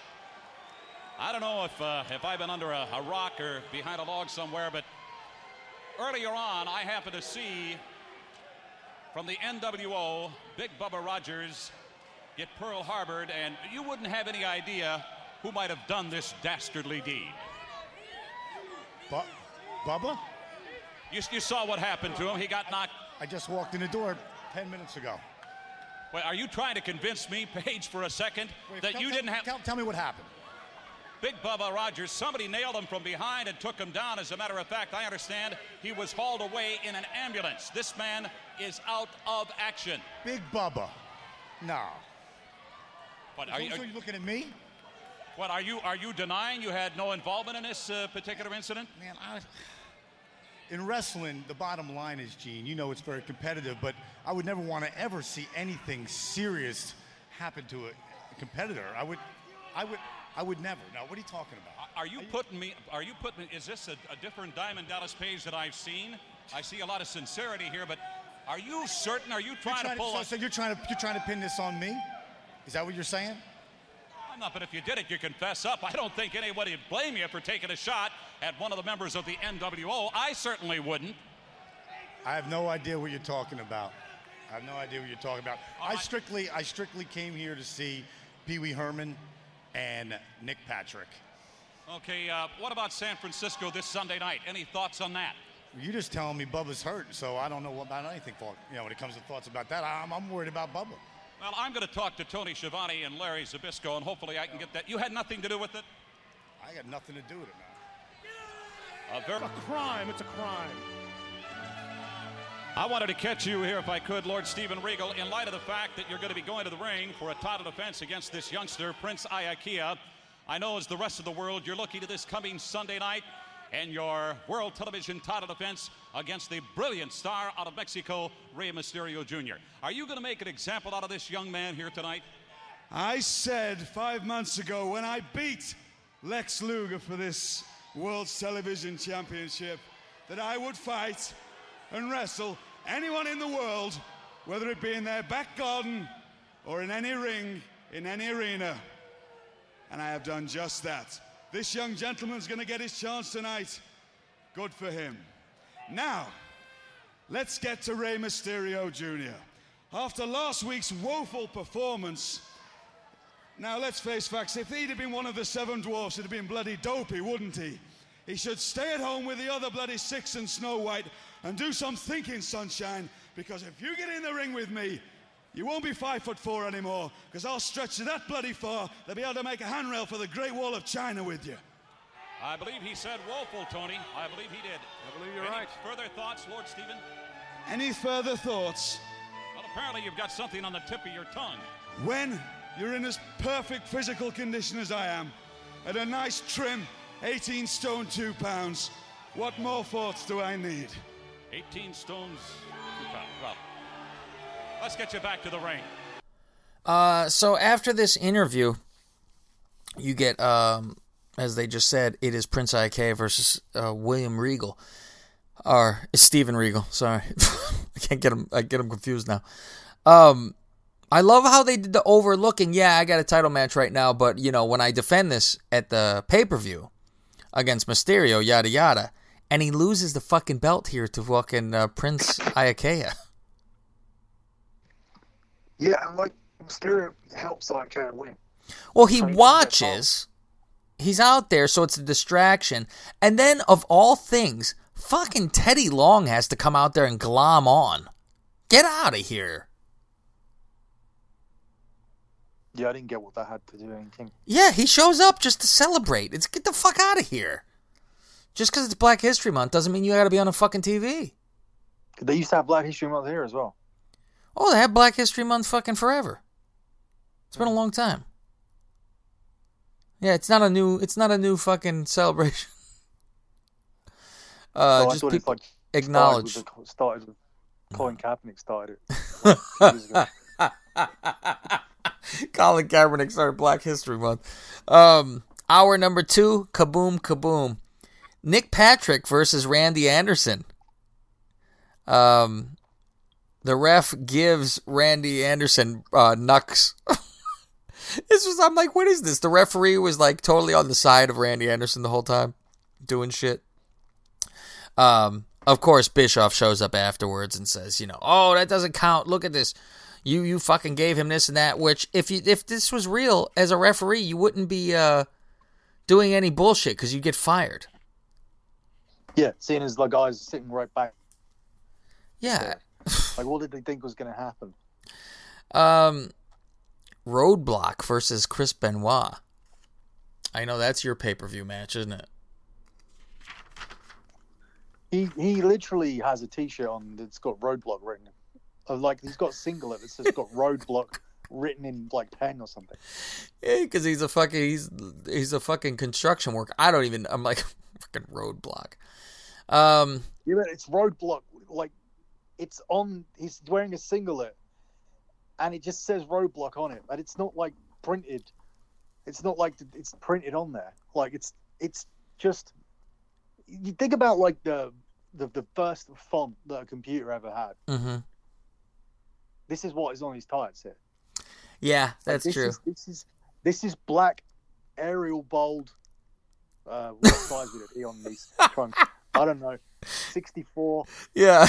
I don't know if, uh, if I've been under a, a rock or behind a log somewhere, but earlier on I happened to see from the N W O, Big Bubba Rogers get Pearl Harbored, and you wouldn't have any idea who might have done this dastardly deed. Bu- Bubba? You, you saw what happened to him. He got knocked. I just walked in the door ten minutes ago. Wait, are you trying to convince me, Paige, for a second, Wait, that tell, you tell, didn't have... Tell, tell me what happened. Big Bubba Rogers, somebody nailed him from behind and took him down. As a matter of fact, I understand he was hauled away in an ambulance. This man is out of action. Big Bubba. No. What, are so, you, so you looking at me? What, are you are you denying you had no involvement in this uh, particular incident? Man, I, in wrestling, the bottom line is, Gene, you know it's very competitive, but I would never want to ever see anything serious happen to a, a competitor. I would, I would... I would never. Now, what are you talking about? Are you putting me, are you putting, is this a, a different Diamond Dallas Page that I've seen? I see a lot of sincerity here, but are you certain, are you trying, trying to pull so, a... so you're trying to, you're trying to pin this on me? Is that what you're saying? I'm not, but if you did it, you confess up. I don't think anybody would blame you for taking a shot at one of the members of the N W O. I certainly wouldn't. I have no idea what you're talking about. I have no idea what you're talking about. I strictly, I strictly came here to see Pee Wee Herman and Nick Patrick. Okay, uh, what about San Francisco this Sunday night? Any thoughts on that? You're just telling me Bubba's hurt, so I don't know about anything. For, you know, when it comes to thoughts about that, I'm, I'm worried about Bubba. Well, I'm going to talk to Tony Schiavone and Larry Zbyszko, and hopefully I can get that. You had nothing to do with it? I got nothing to do with it, man. A very- It's a crime. It's a crime. I wanted to catch you here, if I could, Lord Steven Regal, in light of the fact that you're going to be going to the ring for a title defense against this youngster, Prince Iaukea. I know, as the rest of the world, you're looking to this coming Sunday night and your World Television title defense against the brilliant star out of Mexico, Rey Mysterio Junior Are you going to make an example out of this young man here tonight? I said five months ago when I beat Lex Luger for this World Television Championship that I would fight and wrestle anyone in the world, whether it be in their back garden or in any ring, in any arena. And I have done just that. This young gentleman's going to get his chance tonight. Good for him. Now, let's get to Rey Mysterio Junior After last week's woeful performance, now let's face facts, if he'd have been one of the seven dwarfs, he'd have been bloody dopey, wouldn't he? He should stay at home with the other bloody six and Snow White and do some thinking, sunshine, because if you get in the ring with me, you won't be five foot four anymore, because I'll stretch you that bloody far they'll be able to make a handrail for the Great Wall of China with you. I believe he said woeful, Tony. I believe he did. I believe you're Any right. further thoughts, Lord Steven? Any further thoughts? Well, apparently you've got something on the tip of your tongue. When you're in as perfect physical condition as I am, at a nice trim eighteen stone two pounds. What more thoughts do I need? eighteen stones, two pounds. Well, let's get you back to the ring. Uh, so after this interview, you get, um, as they just said, it is Prince I K versus uh, William Regal. Or Steven Regal, sorry. I can't get him, I get him confused now. Um, I love how they did the overlooking. Yeah, I got a title match right now, but, you know, when I defend this at the pay-per-view against Mysterio, yada yada, and he loses the fucking belt here to fucking uh, Prince Iakea. Yeah, and like Mysterio helps I K win. Well, he watches. He's out there, so it's a distraction. And then, of all things, fucking Teddy Long has to come out there and glom on. Get out of here. Yeah, I didn't get what that had to do with anything. Yeah, he shows up just to celebrate. It's get the fuck out of here. Just because it's Black History Month doesn't mean you got to be on a fucking T V. They used to have Black History Month here as well. Oh, they have Black History Month fucking forever. It's been a long time. Yeah, it's not a new. It's not a new fucking celebration. Uh, oh, just I thought people it, like, acknowledge. Started with, the, started with Colin Kaepernick started it. Colin Kaepernick started Black History Month. Um, hour number two, kaboom, kaboom. Nick Patrick versus Randy Anderson. Um, the ref gives Randy Anderson uh, knucks. This was, I'm like, what is this? The referee was like totally on the side of Randy Anderson the whole time, doing shit. Um, of course, Bischoff shows up afterwards and says, you know, oh, that doesn't count. Look at this. You you fucking gave him this and that. Which, if you if this was real as a referee, you wouldn't be uh, doing any bullshit because you'd get fired. Yeah, seeing as the guys sitting right back. Yeah. Like, what did they think was going to happen? Um, Roadblock versus Chris Benoit. I know that's your pay-per-view match, isn't it? He he literally has a T-shirt on that's got Roadblock written. Uh, like, he's got a singlet that's just got Roadblock written in like pen or something. Yeah, because he's a fucking he's he's a fucking construction worker. I don't even. I'm like fucking Roadblock. Um, yeah, but it's Roadblock. Like, it's on. He's wearing a singlet, and it just says Roadblock on it, but it's not like printed. It's not like it's printed on there. Like, it's it's just. You think about like the the, the first font that a computer ever had. Mm-hmm. This is what is on his tights here. Yeah, that's like, this true. Is, this is this is black Arial bold. Uh, what size would it be on these trunks? I don't know. sixty-four. Yeah.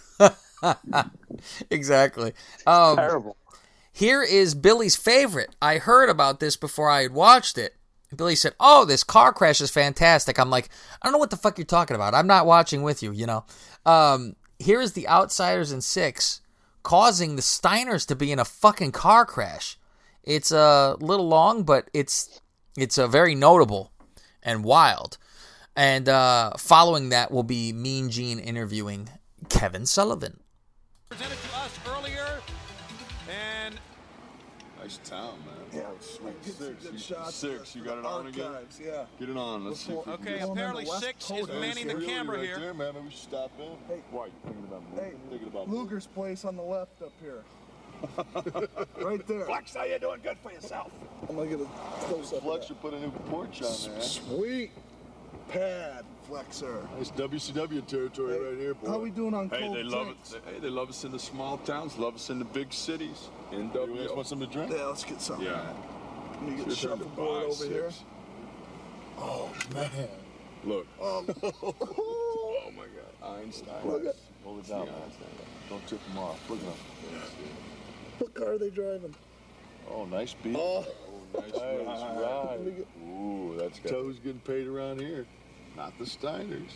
Exactly. Um, terrible. Here is Billy's favorite. I heard about this before I had watched it. Billy said, oh, this car crash is fantastic. I'm like, I don't know what the fuck you're talking about. I'm not watching with you, you know. Um, here is the Outsiders in six causing the Steiners to be in a fucking car crash. It's a little long, but it's it's a very notable and wild. And uh, following that will be Mean Gene interviewing Kevin Sullivan. Presented to us earlier, and nice town, man. Yeah, six. Good You, shots. six. You got it on again? Archives, yeah. Get it on. Let's see. If we okay, can get apparently West six Coast. is manning the Really camera right here. There, man. Maybe we should stop in. Hey, why? You thinking about moving? Hey, thinking about moving? Luger's place on the left up here. Right there. Flex, how you doing? Good for yourself. I'm gonna get a close up. Flex should put a new porch on there. Sweet pad flexor. Nice W C W territory Hey, right here, boy. how we doing on Hey, cold they love drinks? it. Hey, they love us in the small towns. Love us in the big cities. N W. You guys want something to drink? Yeah, let's get something. Yeah. Let me get Your the turn to shuffleboard buy, over here. six. Oh man. Look. Um, Oh my God. Einstein. Look at- Hold it down, man. Don't tip them off. Look at them. what car are they driving? Oh, nice beat. Oh. Oh, nice race ride. Ooh, that's good. Tell who's getting paid around here. Not the Steiners.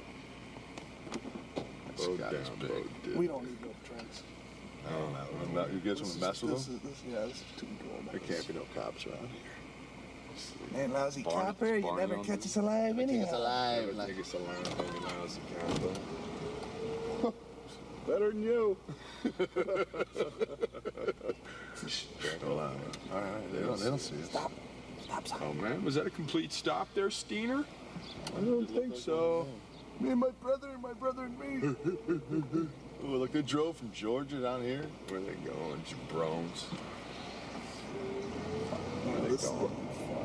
Bow down, bow down. We don't need no drinks. No, no, no. You guys want to mess with this them? Is, this, yeah, this is too cool. There can't be no cops around here. Man, lousy Barney- copper, you Barney never on catch the- us alive anyhow. Never take us alive, baby, lousy copper. Better than you. All right, they don't, they don't see us. Stop. Oh, man, was that a complete stop there, Steiner? I don't think so. Me and my brother and my brother and me. Oh, look, they drove from Georgia down here. Where are they going, jabrones? Where are they going?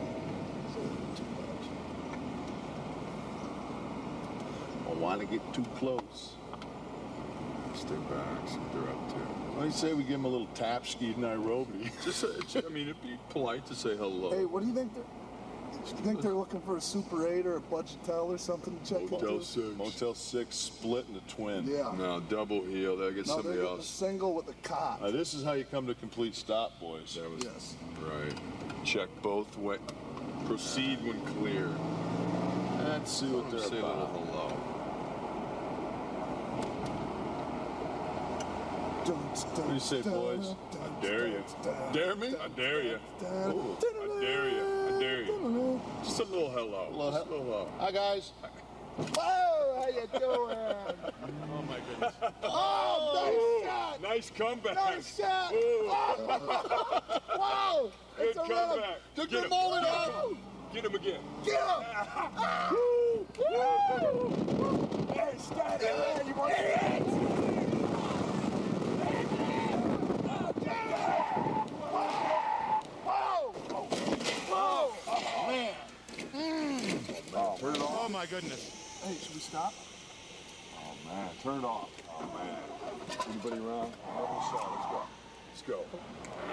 I want to get too close. Stay back, see what they're up to. Why do you say we give them a little tap ski in Nairobi? Just, I mean, it'd be polite to say hello. Hey, what do you think they're... Do you think they're looking for a Super eight or a Budgetel or something to check Motel into? six. Motel six split into twin. Yeah. No, double heel. They'll get no, somebody they're else. A single with a cot. Uh, this is how you come to complete stop, boys. That was, yes. Right. Check both ways. Proceed when clear. Let's see what they're Say a about. little hello. What do you say, boys? I dare you. Dare me? I dare you. Ooh, I dare you. I dare you. Just a little hello. A little Just a little hello. Hi, guys. Whoa, how you doing? Oh, my goodness. Oh, nice shot. Nice comeback. Nice shot. Ooh. Wow. Good It's a comeback. run. Took Get the him. mullet Get off. him. Get him again. Get him. Woo. Woo. Hey, Scotty. Hey, you want it? Oh, my goodness. Hey, should we stop? Oh, man. Turn it off. Oh, man. Anybody around? Another shot. Let's go. Let's go.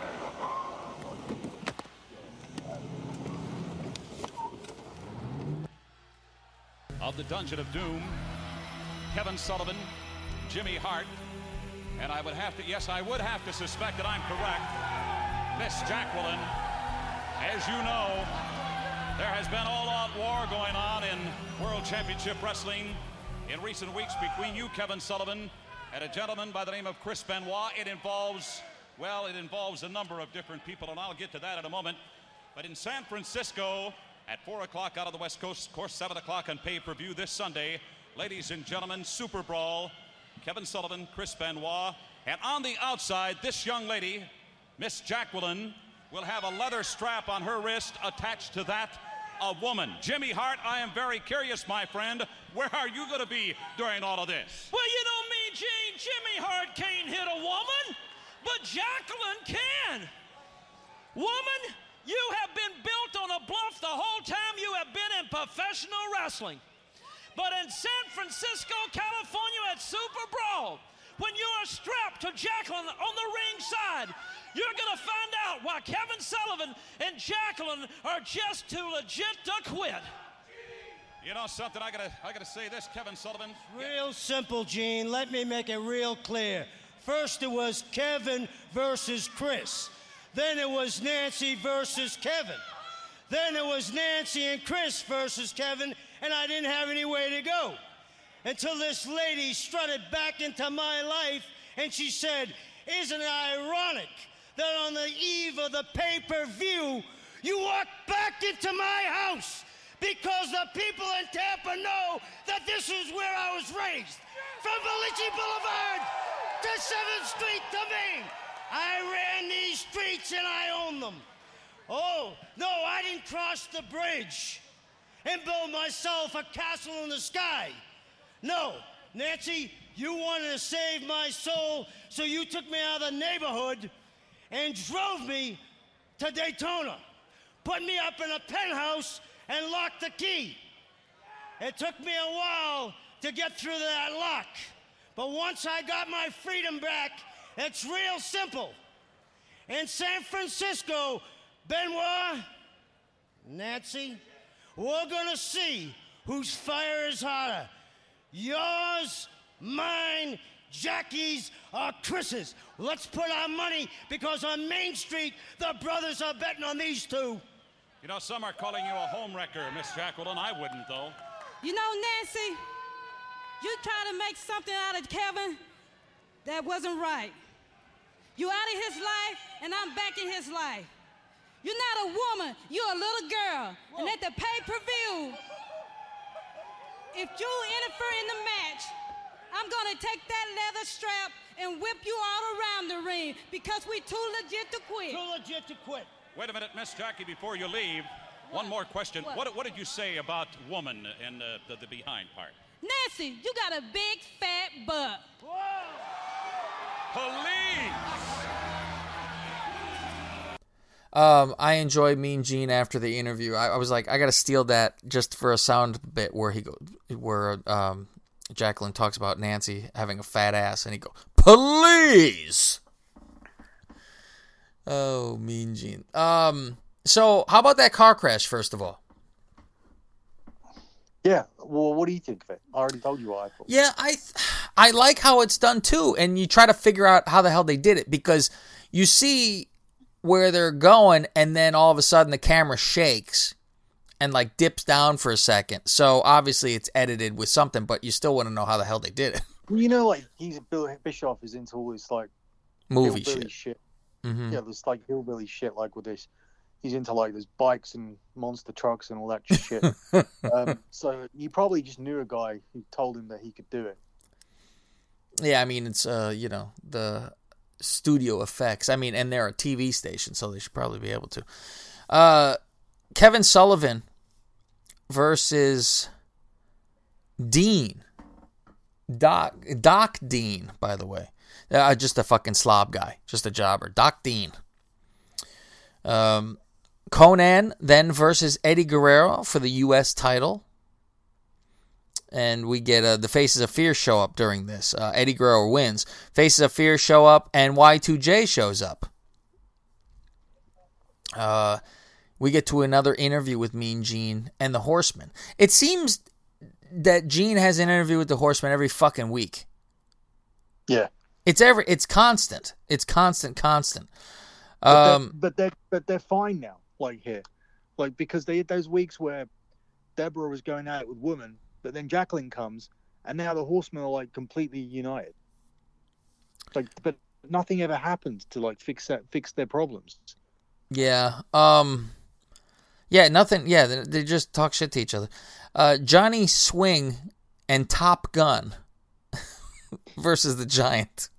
Of the Dungeon of Doom, Kevin Sullivan, Jimmy Hart, and I would have to, yes, I would have to suspect that I'm correct, Miss Jacqueline. As you know, there has been all-out war going on in World Championship Wrestling in recent weeks between you, Kevin Sullivan, and a gentleman by the name of Chris Benoit. It involves, well, it involves a number of different people, and I'll get to that in a moment. But in San Francisco, at four o'clock out of the West Coast, of course, seven o'clock on pay-per-view this Sunday, ladies and gentlemen, Super Brawl, Kevin Sullivan, Chris Benoit, and on the outside, this young lady, Miss Jacqueline, will have a leather strap on her wrist attached to that a woman. Jimmy Hart, I am very curious, my friend. Where are you going to be during all of this? Well, you know me, Gene. Jimmy Hart can't hit a woman, but Jacqueline can. Woman, you have been built on a bluff the whole time you have been in professional wrestling. But in San Francisco, California at Super Brawl, when you are strapped to Jacqueline on the ring side, you're going to find out why Kevin Sullivan and Jacqueline are just too legit to quit. You know something, I gotta, I gotta say this, Kevin Sullivan. Real simple, Gene. Let me make it real clear. First it was Kevin versus Chris. Then it was Nancy versus Kevin. Then it was Nancy and Chris versus Kevin, and I didn't have any way to go. Until this lady strutted back into my life, and she said, "Isn't it ironic that on the eve of the pay-per-view, you walked back into my house? Because the people in Tampa know that this is where I was raised. From Belice Boulevard to seventh Street to Main, I ran these streets and I own them. Oh, no, I didn't cross the bridge and build myself a castle in the sky. No, Nancy, you wanted to save my soul, so you took me out of the neighborhood and drove me to Daytona, put me up in a penthouse and locked the key. It took me a while to get through that lock, but once I got my freedom back, it's real simple. In San Francisco, Benoit, Nancy, we're gonna see whose fire is hotter. Yours, mine, Jackie's, or Chris's. Let's put our money, because on Main Street, the brothers are betting on these two. You know, some are calling you a home wrecker, Miss Jacqueline. I wouldn't, though. You know, Nancy, you try to make something out of Kevin that wasn't right. You out of his life, and I'm back in his life. You're not a woman, you're a little girl. Whoa. And at the pay-per-view, if you interfere in the match, I'm gonna take that leather strap and whip you all around the ring, because we too legit to quit. Too legit to quit. Wait a minute, Miss Jackie, before you leave, what? one more question. What? What, what did you say about woman in the, the, the behind part? Nancy, you got a big fat butt. Police! Um, I enjoy Mean Gene after the interview. I, I was like, I gotta steal that just for a sound bit where he go, where um, Jacqueline talks about Nancy having a fat ass, and he go, police. Oh, Mean Gene. Um, so how about that car crash? First of all. Yeah. Well, what do you think of it? I already told you what I thought. Yeah, I, I like how it's done too, and you try to figure out how the hell they did it because you see where they're going, and then all of a sudden the camera shakes and like dips down for a second. So obviously it's edited with something, but you still want to know how the hell they did it. Well, you know, like he's Bill Bischoff is into all this like Movie hillbilly shit. shit. Mm-hmm. Yeah, there's like hillbilly shit like with this. He's into like there's bikes and monster trucks and all that shit. um, so you probably just knew a guy who told him that he could do it. Yeah, I mean it's uh you know the studio effects. I mean, and they're a T V station, so they should probably be able to. Uh, Kevin Sullivan versus Dean. Doc Doc Dean, by the way. Uh, just a fucking slob guy. Just a jobber. Doc Dean. Um, Conan then versus Eddie Guerrero for the U S title. And we get uh, the Faces of Fear show up during this. Uh, Eddie Guerrero wins. Faces of Fear show up, and Y two J shows up. Uh, we get to another interview with Mean Gene and the Horseman. It seems that Gene has an interview with the Horseman every fucking week. Yeah. It's every. It's constant. It's constant, constant. But, Um, they're, but they're but they're fine now. Like here, like because they had those weeks where Deborah was going at it with women, but then Jacqueline comes, and now the Horsemen are like completely united. Like, but nothing ever happened to like fix that, fix their problems. Yeah. Um. Yeah. Nothing. Yeah. They, they just talk shit to each other. Uh, Johnny Swing and Top Gun versus the Giant.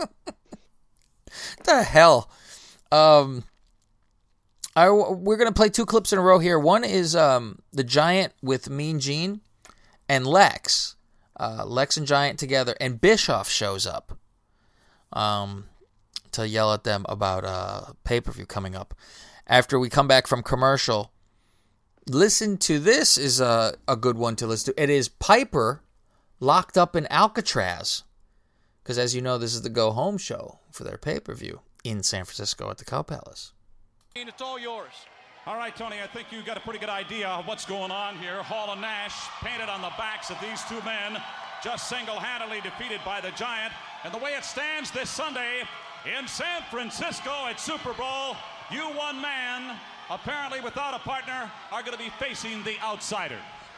The hell. Um. I, we're gonna play two clips in a row here. One is um the Giant with Mean Gene and Lex. Uh, Lex and Giant together, and Bischoff shows up. Um. To yell at them about uh, pay-per-view coming up. After we come back from commercial, listen to this is a, a good one to listen to. It is Piper locked up in Alcatraz. Because as you know, this is the go-home show for their pay-per-view in San Francisco at the Cow Palace. It's all yours. All right, Tony, I think you got a pretty good idea of what's going on here. Hall and Nash painted on the backs of these two men, just single-handedly defeated by the Giant. And the way it stands this Sunday in San Francisco at Super Bowl, you one man, apparently without a partner, are going to be facing the outsider.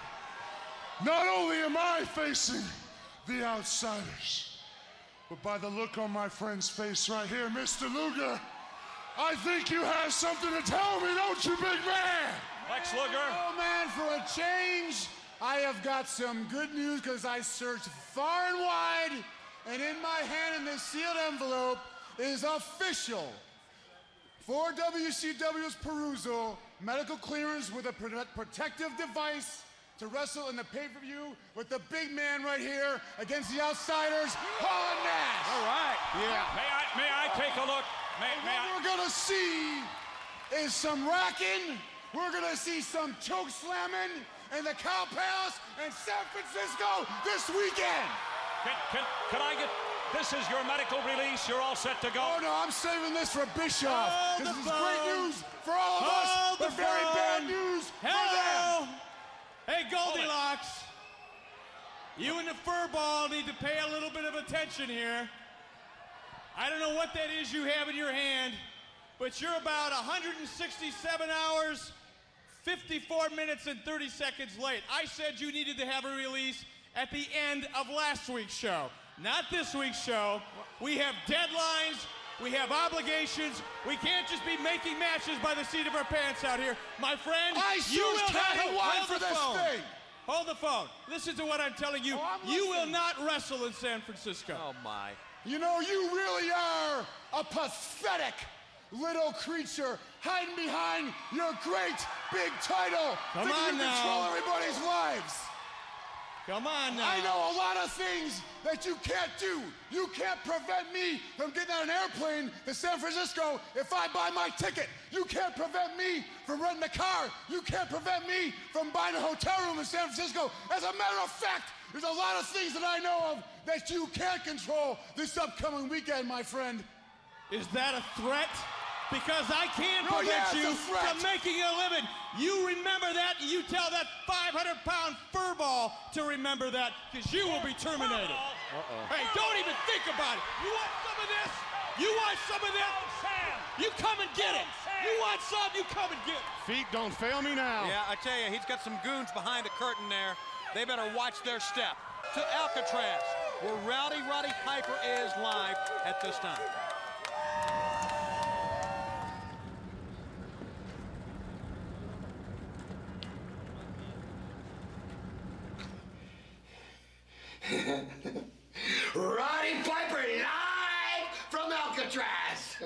Not only am I facing the outsiders, but by the look on my friend's face right here, Mister Luger, I think you have something to tell me, don't you, big man? Lex Luger. Oh, man, for a change, I have got some good news because I searched far and wide, and in my hand in this sealed envelope is official. For W C W's perusal, medical clearance with a prote- protective device to wrestle in the pay-per-view with the big man right here against the outsiders, Hall and Nash. All right. Yeah. May I, may I take a look? May, And may what I? we're gonna see is some racking. We're gonna see some choke slamming in the Cow Palace in San Francisco this weekend. Can, can, can I get... This is your medical release. You're all set to go. Oh, no, I'm saving this for Bischoff. Hold This the is phone. great news for all of Hold us, but the very phone. bad news Hello. for them. Hey, Goldilocks. You and the furball need to pay a little bit of attention here. I don't know what that is you have in your hand, but you're about one hundred sixty-seven hours, fifty-four minutes, and thirty seconds late. I said you needed to have a release at the end of last week's show, not this week's show. We have deadlines. We have obligations. We can't just be making matches by the seat of our pants out here. My friend, I you sure will can't not wait hold for the this phone. thing. Hold the phone. Listen to what I'm telling you. Oh, I'm you will listening. not wrestle in San Francisco. Oh, my. You know, you really are a pathetic little creature hiding behind your great big title. Come thinking on you now. control everybody's lives. Come on now. I know a lot of things that you can't do. You can't prevent me from getting on an airplane to San Francisco if I buy my ticket. You can't prevent me from renting a car. You can't prevent me from buying a hotel room in San Francisco. As a matter of fact, there's a lot of things that I know of that you can't control this upcoming weekend, my friend. Is that a threat? Because I can Oh, prevent yeah, it's you a threat. from making a living. You remember that, and you tell that five hundred pound furball to remember that, because you will be terminated. Uh-oh. Hey, don't even think about it. You want some of this? You want some of this? You come and get it. You want some? You come and get it. Feet don't fail me now. Yeah, I tell you, he's got some goons behind the curtain there. They better watch their step. To Alcatraz, where Rowdy Roddy Piper is live at this time. Roddy Piper live from Alcatraz.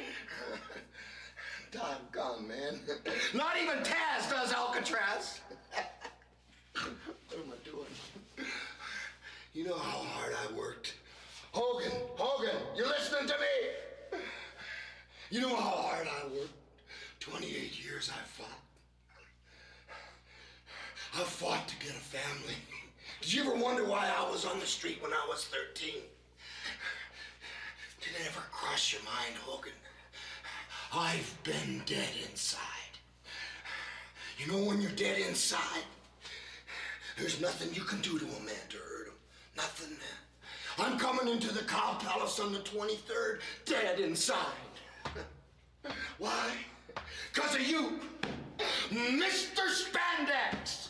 Doggone, man. Not even Taz does Alcatraz. What am I doing? You know how hard I worked. Hogan, Hogan, you listening to me? You know how hard I worked. twenty-eight years I fought. I fought to get a family. Did you ever wonder why I was on the street when I was thirteen? Did it ever cross your mind, Hogan? I've been dead inside. You know when you're dead inside, there's nothing you can do to a man to hurt him. Nothing, man. I'm coming into the Cow Palace on the twenty-third, dead inside. Why? Because of you, Mister Spandex.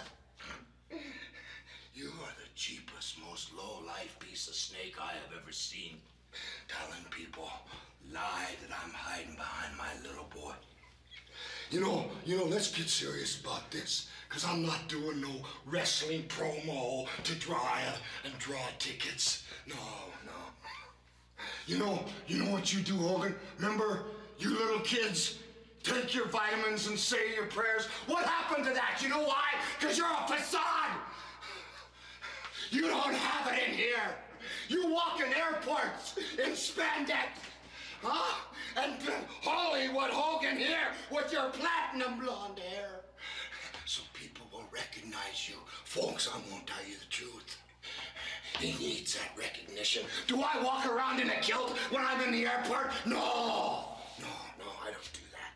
You are the cheapest, most low-life piece of snake I have ever seen. Telling people lie that I'm hiding behind my little boy. You know, you know, let's get serious about this, because I'm not doing no wrestling promo to draw and draw tickets. No, no. You know, you know what you do, Hogan? Remember, you little kids, take your vitamins and say your prayers. What happened to that? You know why? Because you're a facade. You don't have it in here. You walk in airports in spandex. Huh? And Hollywood Hogan here with your platinum blonde hair. So people will recognize you. Folks, I won't tell you the truth. He needs that recognition. Do I walk around in a kilt when I'm in the airport? No. No, no, I don't do that.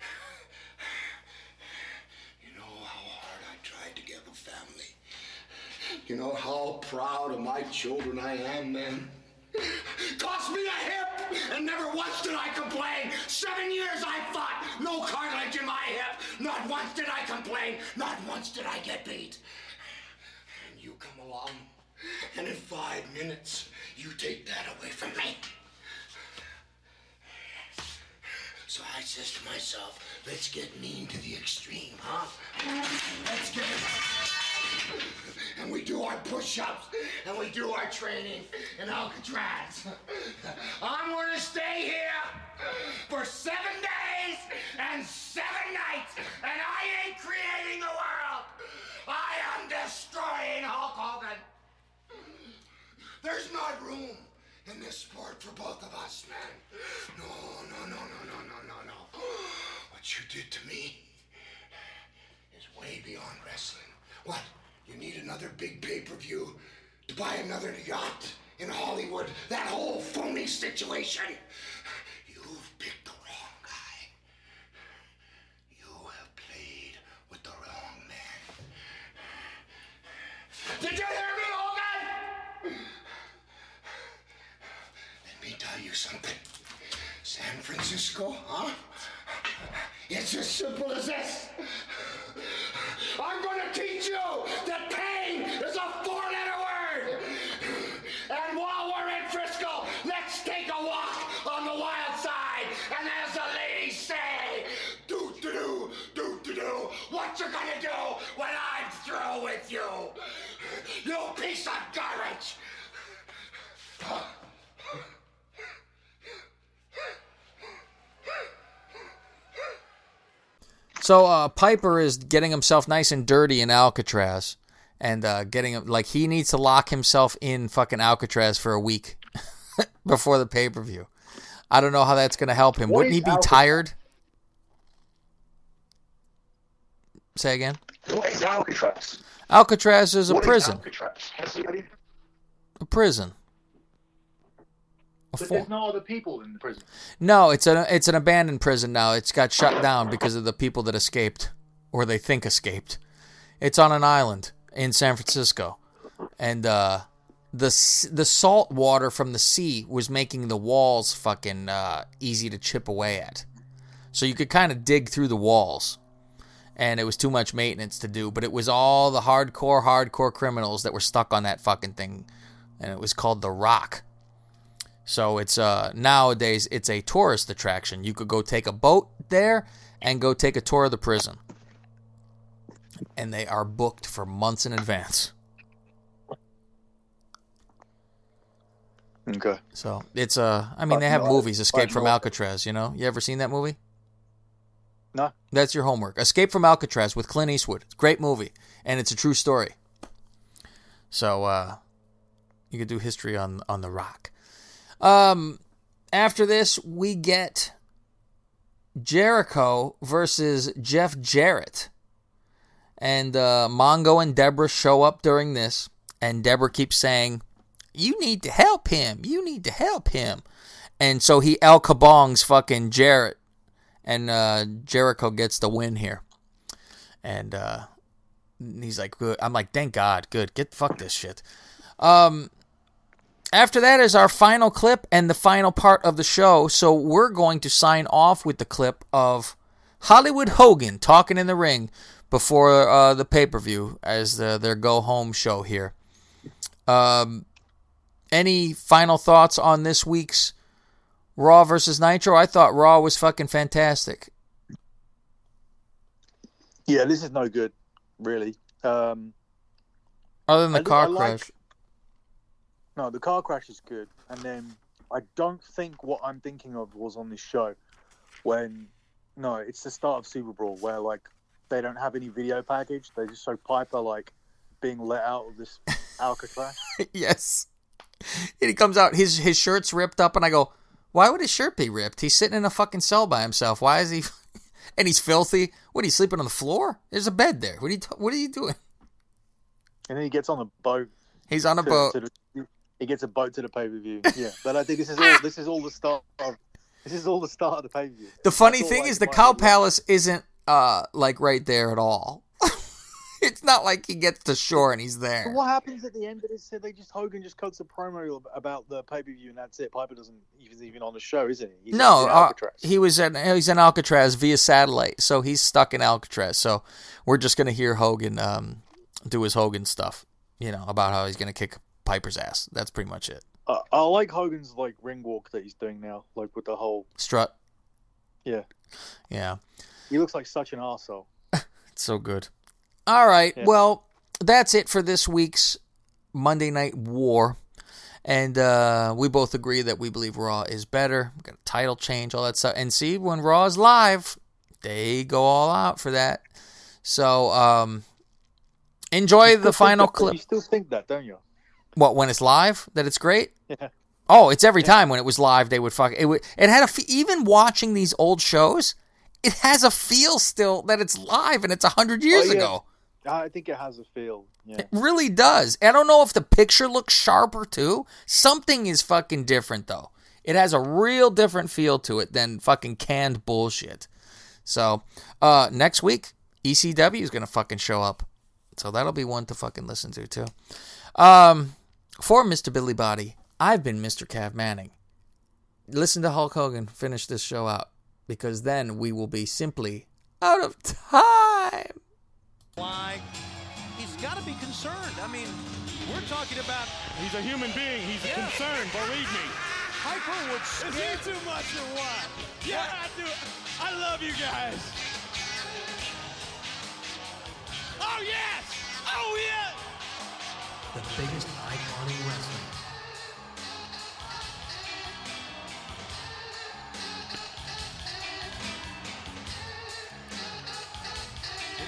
You know how hard I tried to get a family. You know how proud of my children I am, man. Cost me a hip, and never once did I complain. Seven years I fought, no cartilage in my hip. Not once did I complain. Not once did I get beat. And you come along, and in five minutes, you take that away from me. So I says to myself, let's get mean to the extreme, huh? Let's get it. And we do our push-ups, and we do our training in Alcatraz. I'm gonna stay here for seven days and seven nights, and I ain't creating the world. I am destroying Hulk Hogan. There's not room in this sport for both of us, man. No, no, no, no, no, no, no, no. What you did to me is way beyond wrestling. What? You need another big pay-per-view to buy another yacht in Hollywood. That whole phony situation. You've picked the wrong guy. You have played with the wrong man. Did you hear me, Hogan? Let me tell you something. San Francisco, huh? It's as simple as this. I'm going to teach you that pain is a four-letter word. And while we're in Frisco, let's take a walk on the wild side. And as the ladies say, do-do-do, do-do-do, what you going to do when I'm through with you? You piece of garbage. So uh, Piper is getting himself nice and dirty in Alcatraz, and uh, getting him like he needs to lock himself in fucking Alcatraz for a week before the pay per view. I don't know how that's going to help him. What Wouldn't he is be Alcatraz? tired? Say again. What is Alcatraz? Alcatraz is a What is prison. Alcatraz? Has anybody- A prison. A But for- there's no other people in the prison. No, it's an it's an abandoned prison now. It's got shut down because of the people that escaped, or they think escaped. It's on an island in San Francisco, and uh, the s- the salt water from the sea was making the walls fucking uh, easy to chip away at. So you could kind of dig through the walls, and it was too much maintenance to do. But it was all the hardcore, hardcore criminals that were stuck on that fucking thing, and it was called The Rock. So it's uh nowadays it's a tourist attraction. You could go take a boat there and go take a tour of the prison. And they are booked for months in advance. Okay. So it's uh I mean they have movies, Escape from Alcatraz, you know? You ever seen that movie? No. That's your homework. Escape from Alcatraz with Clint Eastwood. It's a great movie. And it's a true story. So uh you could do history on on The Rock. Um, after this, we get Jericho versus Jeff Jarrett. And uh, Mongo and Deborah show up during this. And Deborah keeps saying, you need to help him. You need to help him. And so he El Kabongs fucking Jarrett. And uh, Jericho gets the win here. And uh, he's like, good. I'm like, thank God. Good. Get fuck this shit. Um... After that is our final clip and the final part of the show. So we're going to sign off with the clip of Hollywood Hogan talking in the ring before uh, the pay-per-view as the, their go-home show here. Um, any final thoughts on this week's Raw versus Nitro? I thought Raw was fucking fantastic. Yeah, this is no good, really. Um, Other than the I- car I like- crash. No, the car crash is good. And then I don't think what I'm thinking of was on this show when, no, it's the start of Super Brawl where, like, they don't have any video package. They just show Piper, like, being let out of this Alcatraz. Yes. And he comes out, his his shirt's ripped up, and I go, why would his shirt be ripped? He's sitting in a fucking cell by himself. Why is he... and he's filthy. What, he's sleeping on the floor? There's a bed there. What are you, t- what are you doing? And then he gets on a boat. He's on a to- boat. to the- he gets a boat to the pay-per-view. Yeah, but I think this is all, this is all the start of... This is all the start of the pay-per-view. The funny That's all, thing like, is the my- Cow Palace isn't, uh, like, right there at all. It's not like he gets to shore and he's So there. what happens at the end of this? They just Hogan just cuts a promo about the pay per view and that's it. Piper doesn't he's even on the show, isn't he? He's No, in uh, Alcatraz. he was at he's in Alcatraz via satellite, so he's stuck in Alcatraz. So we're just gonna hear Hogan um, do his Hogan stuff, you know, about how he's gonna kick Piper's ass. That's pretty much it. Uh, I like Hogan's like ring walk that he's doing now, like with the whole Strut. yeah. Yeah, He looks like such an arsehole. it's so good. All right, Yeah. well, that's it for this week's Monday Night War. And uh, we both agree that we believe Raw is better. We've got a title change, all that stuff. And see, when Raw is live, they go all out for that. So um, enjoy the final clip. You still think that, don't you? What, when it's live? That it's great? Yeah. Oh, it's every time when it was live, they would fuck it. Would, it had a fe- even watching these old shows, it has a feel still that it's live and it's a hundred years Oh, yeah. ago. I think it has a feel. Yeah. It really does. I don't know if the picture looks sharper too. Something is fucking different though. It has a real different feel to it than fucking canned bullshit. So, uh, next week, E C W is going to fucking show up. So that'll be one to fucking listen to too. Um, for Mister Billy Body, I've been Mister Cav Manning. Listen to Hulk Hogan finish this show out because then we will be simply out of time. Why? He's got to be concerned. I mean, we're talking about... He's a human being. He's Yeah. concerned, believe me. Piper would Is scare... he too much or what? Yeah, I do. I love you guys. Oh, yes. Oh, yeah. The biggest icon in wrestling.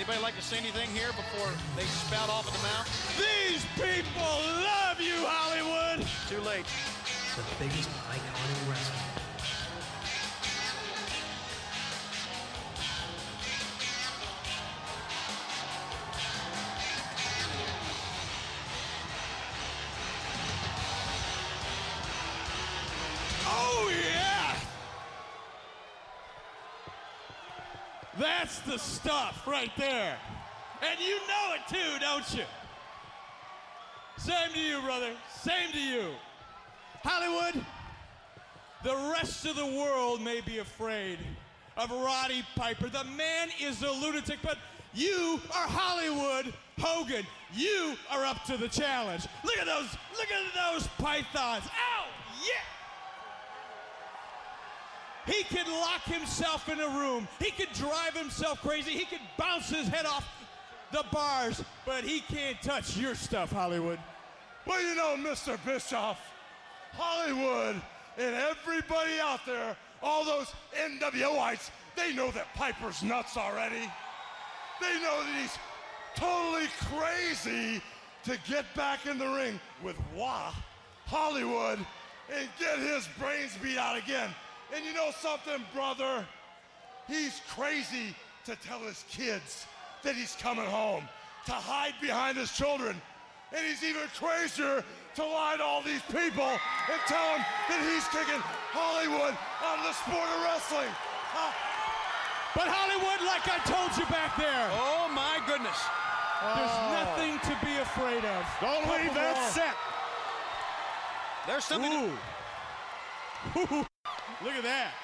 Anybody like to say anything here before they spout off at the mouth? These people love you, Hollywood. Too late. The biggest icon in wrestling. Oh, yeah! That's the stuff right there. And you know it too, don't you? Same to you, brother. Same to you. Hollywood, the rest of the world may be afraid of Roddy Piper. The man is a lunatic, but you are Hollywood Hogan. You are up to the challenge. Look at those, look at those pythons. Ow, yeah! He can lock himself in a room. He could drive himself crazy. He could bounce his head off the bars, but he can't touch your stuff, Hollywood. Well, you know, Mister Bischoff, Hollywood and everybody out there, all those N W Oites, they know that Piper's nuts already. They know that he's totally crazy to get back in the ring with Wah, Hollywood, and get his brains beat out again. And you know something, brother? He's crazy to tell his kids that he's coming home, to hide behind his children. And he's even crazier to lie to all these people and tell them that he's kicking Hollywood out of the sport of wrestling. Uh, But Hollywood, like I told you back there. Oh, my goodness. There's nothing to be afraid of. Don't leave that set. There's something. Ooh. Look at that.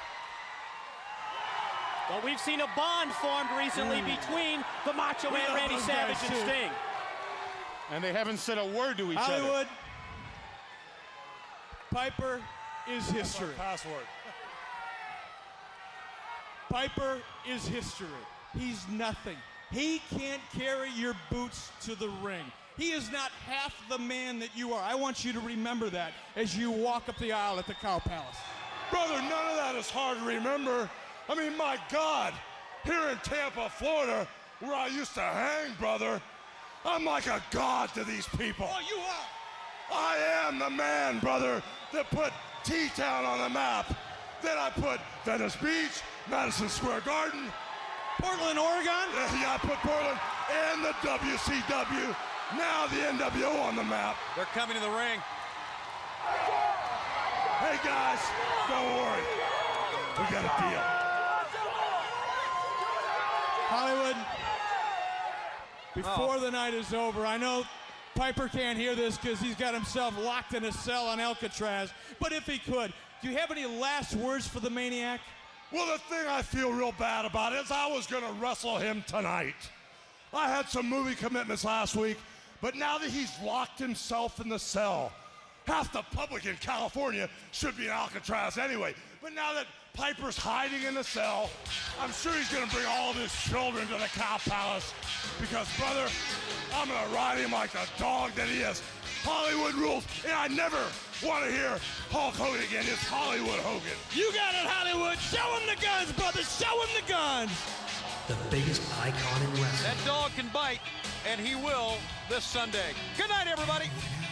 Well, we've seen a bond formed recently mm. between the Macho Man Randy Savage and too. Sting. And they haven't said a word to each Hollywood, other. Hollywood, Piper is history. Password. Piper is history. He's nothing. He can't carry your boots to the ring. He is not half the man that you are. I want you to remember that as you walk up the aisle at the Cow Palace. Brother, none of that is hard to remember. I mean, my God, here in Tampa, Florida, where I used to hang, brother, I'm like a god to these people. Oh, you are. I am the man, brother, that put T-Town on the map. Then I put Venice Beach, Madison Square Garden, Portland, Oregon. Yeah, I put Portland and the W C W. Now the N W O on the map. They're coming to the ring. Hey guys, don't worry. We got a deal. Hollywood, before oh. the night is over, I know Piper can't hear this because he's got himself locked in a cell on Alcatraz, but if he could, do you have any last words for the Maniac? Well, the thing I feel real bad about is I was going to wrestle him tonight. I had some movie commitments last week, but now that he's locked himself in the cell, half the public in California should be in Alcatraz anyway. But now that Piper's hiding in the cell, I'm sure he's going to bring all of his children to the Cow Palace because, brother, I'm going to ride him like the dog that he is. Hollywood rules, and I never want to hear Hulk Hogan again. It's Hollywood Hogan. You got it, Hollywood. Show him the guns, brother. Show him the guns. The biggest icon in wrestling. That dog can bite, and he will this Sunday. Good night, everybody.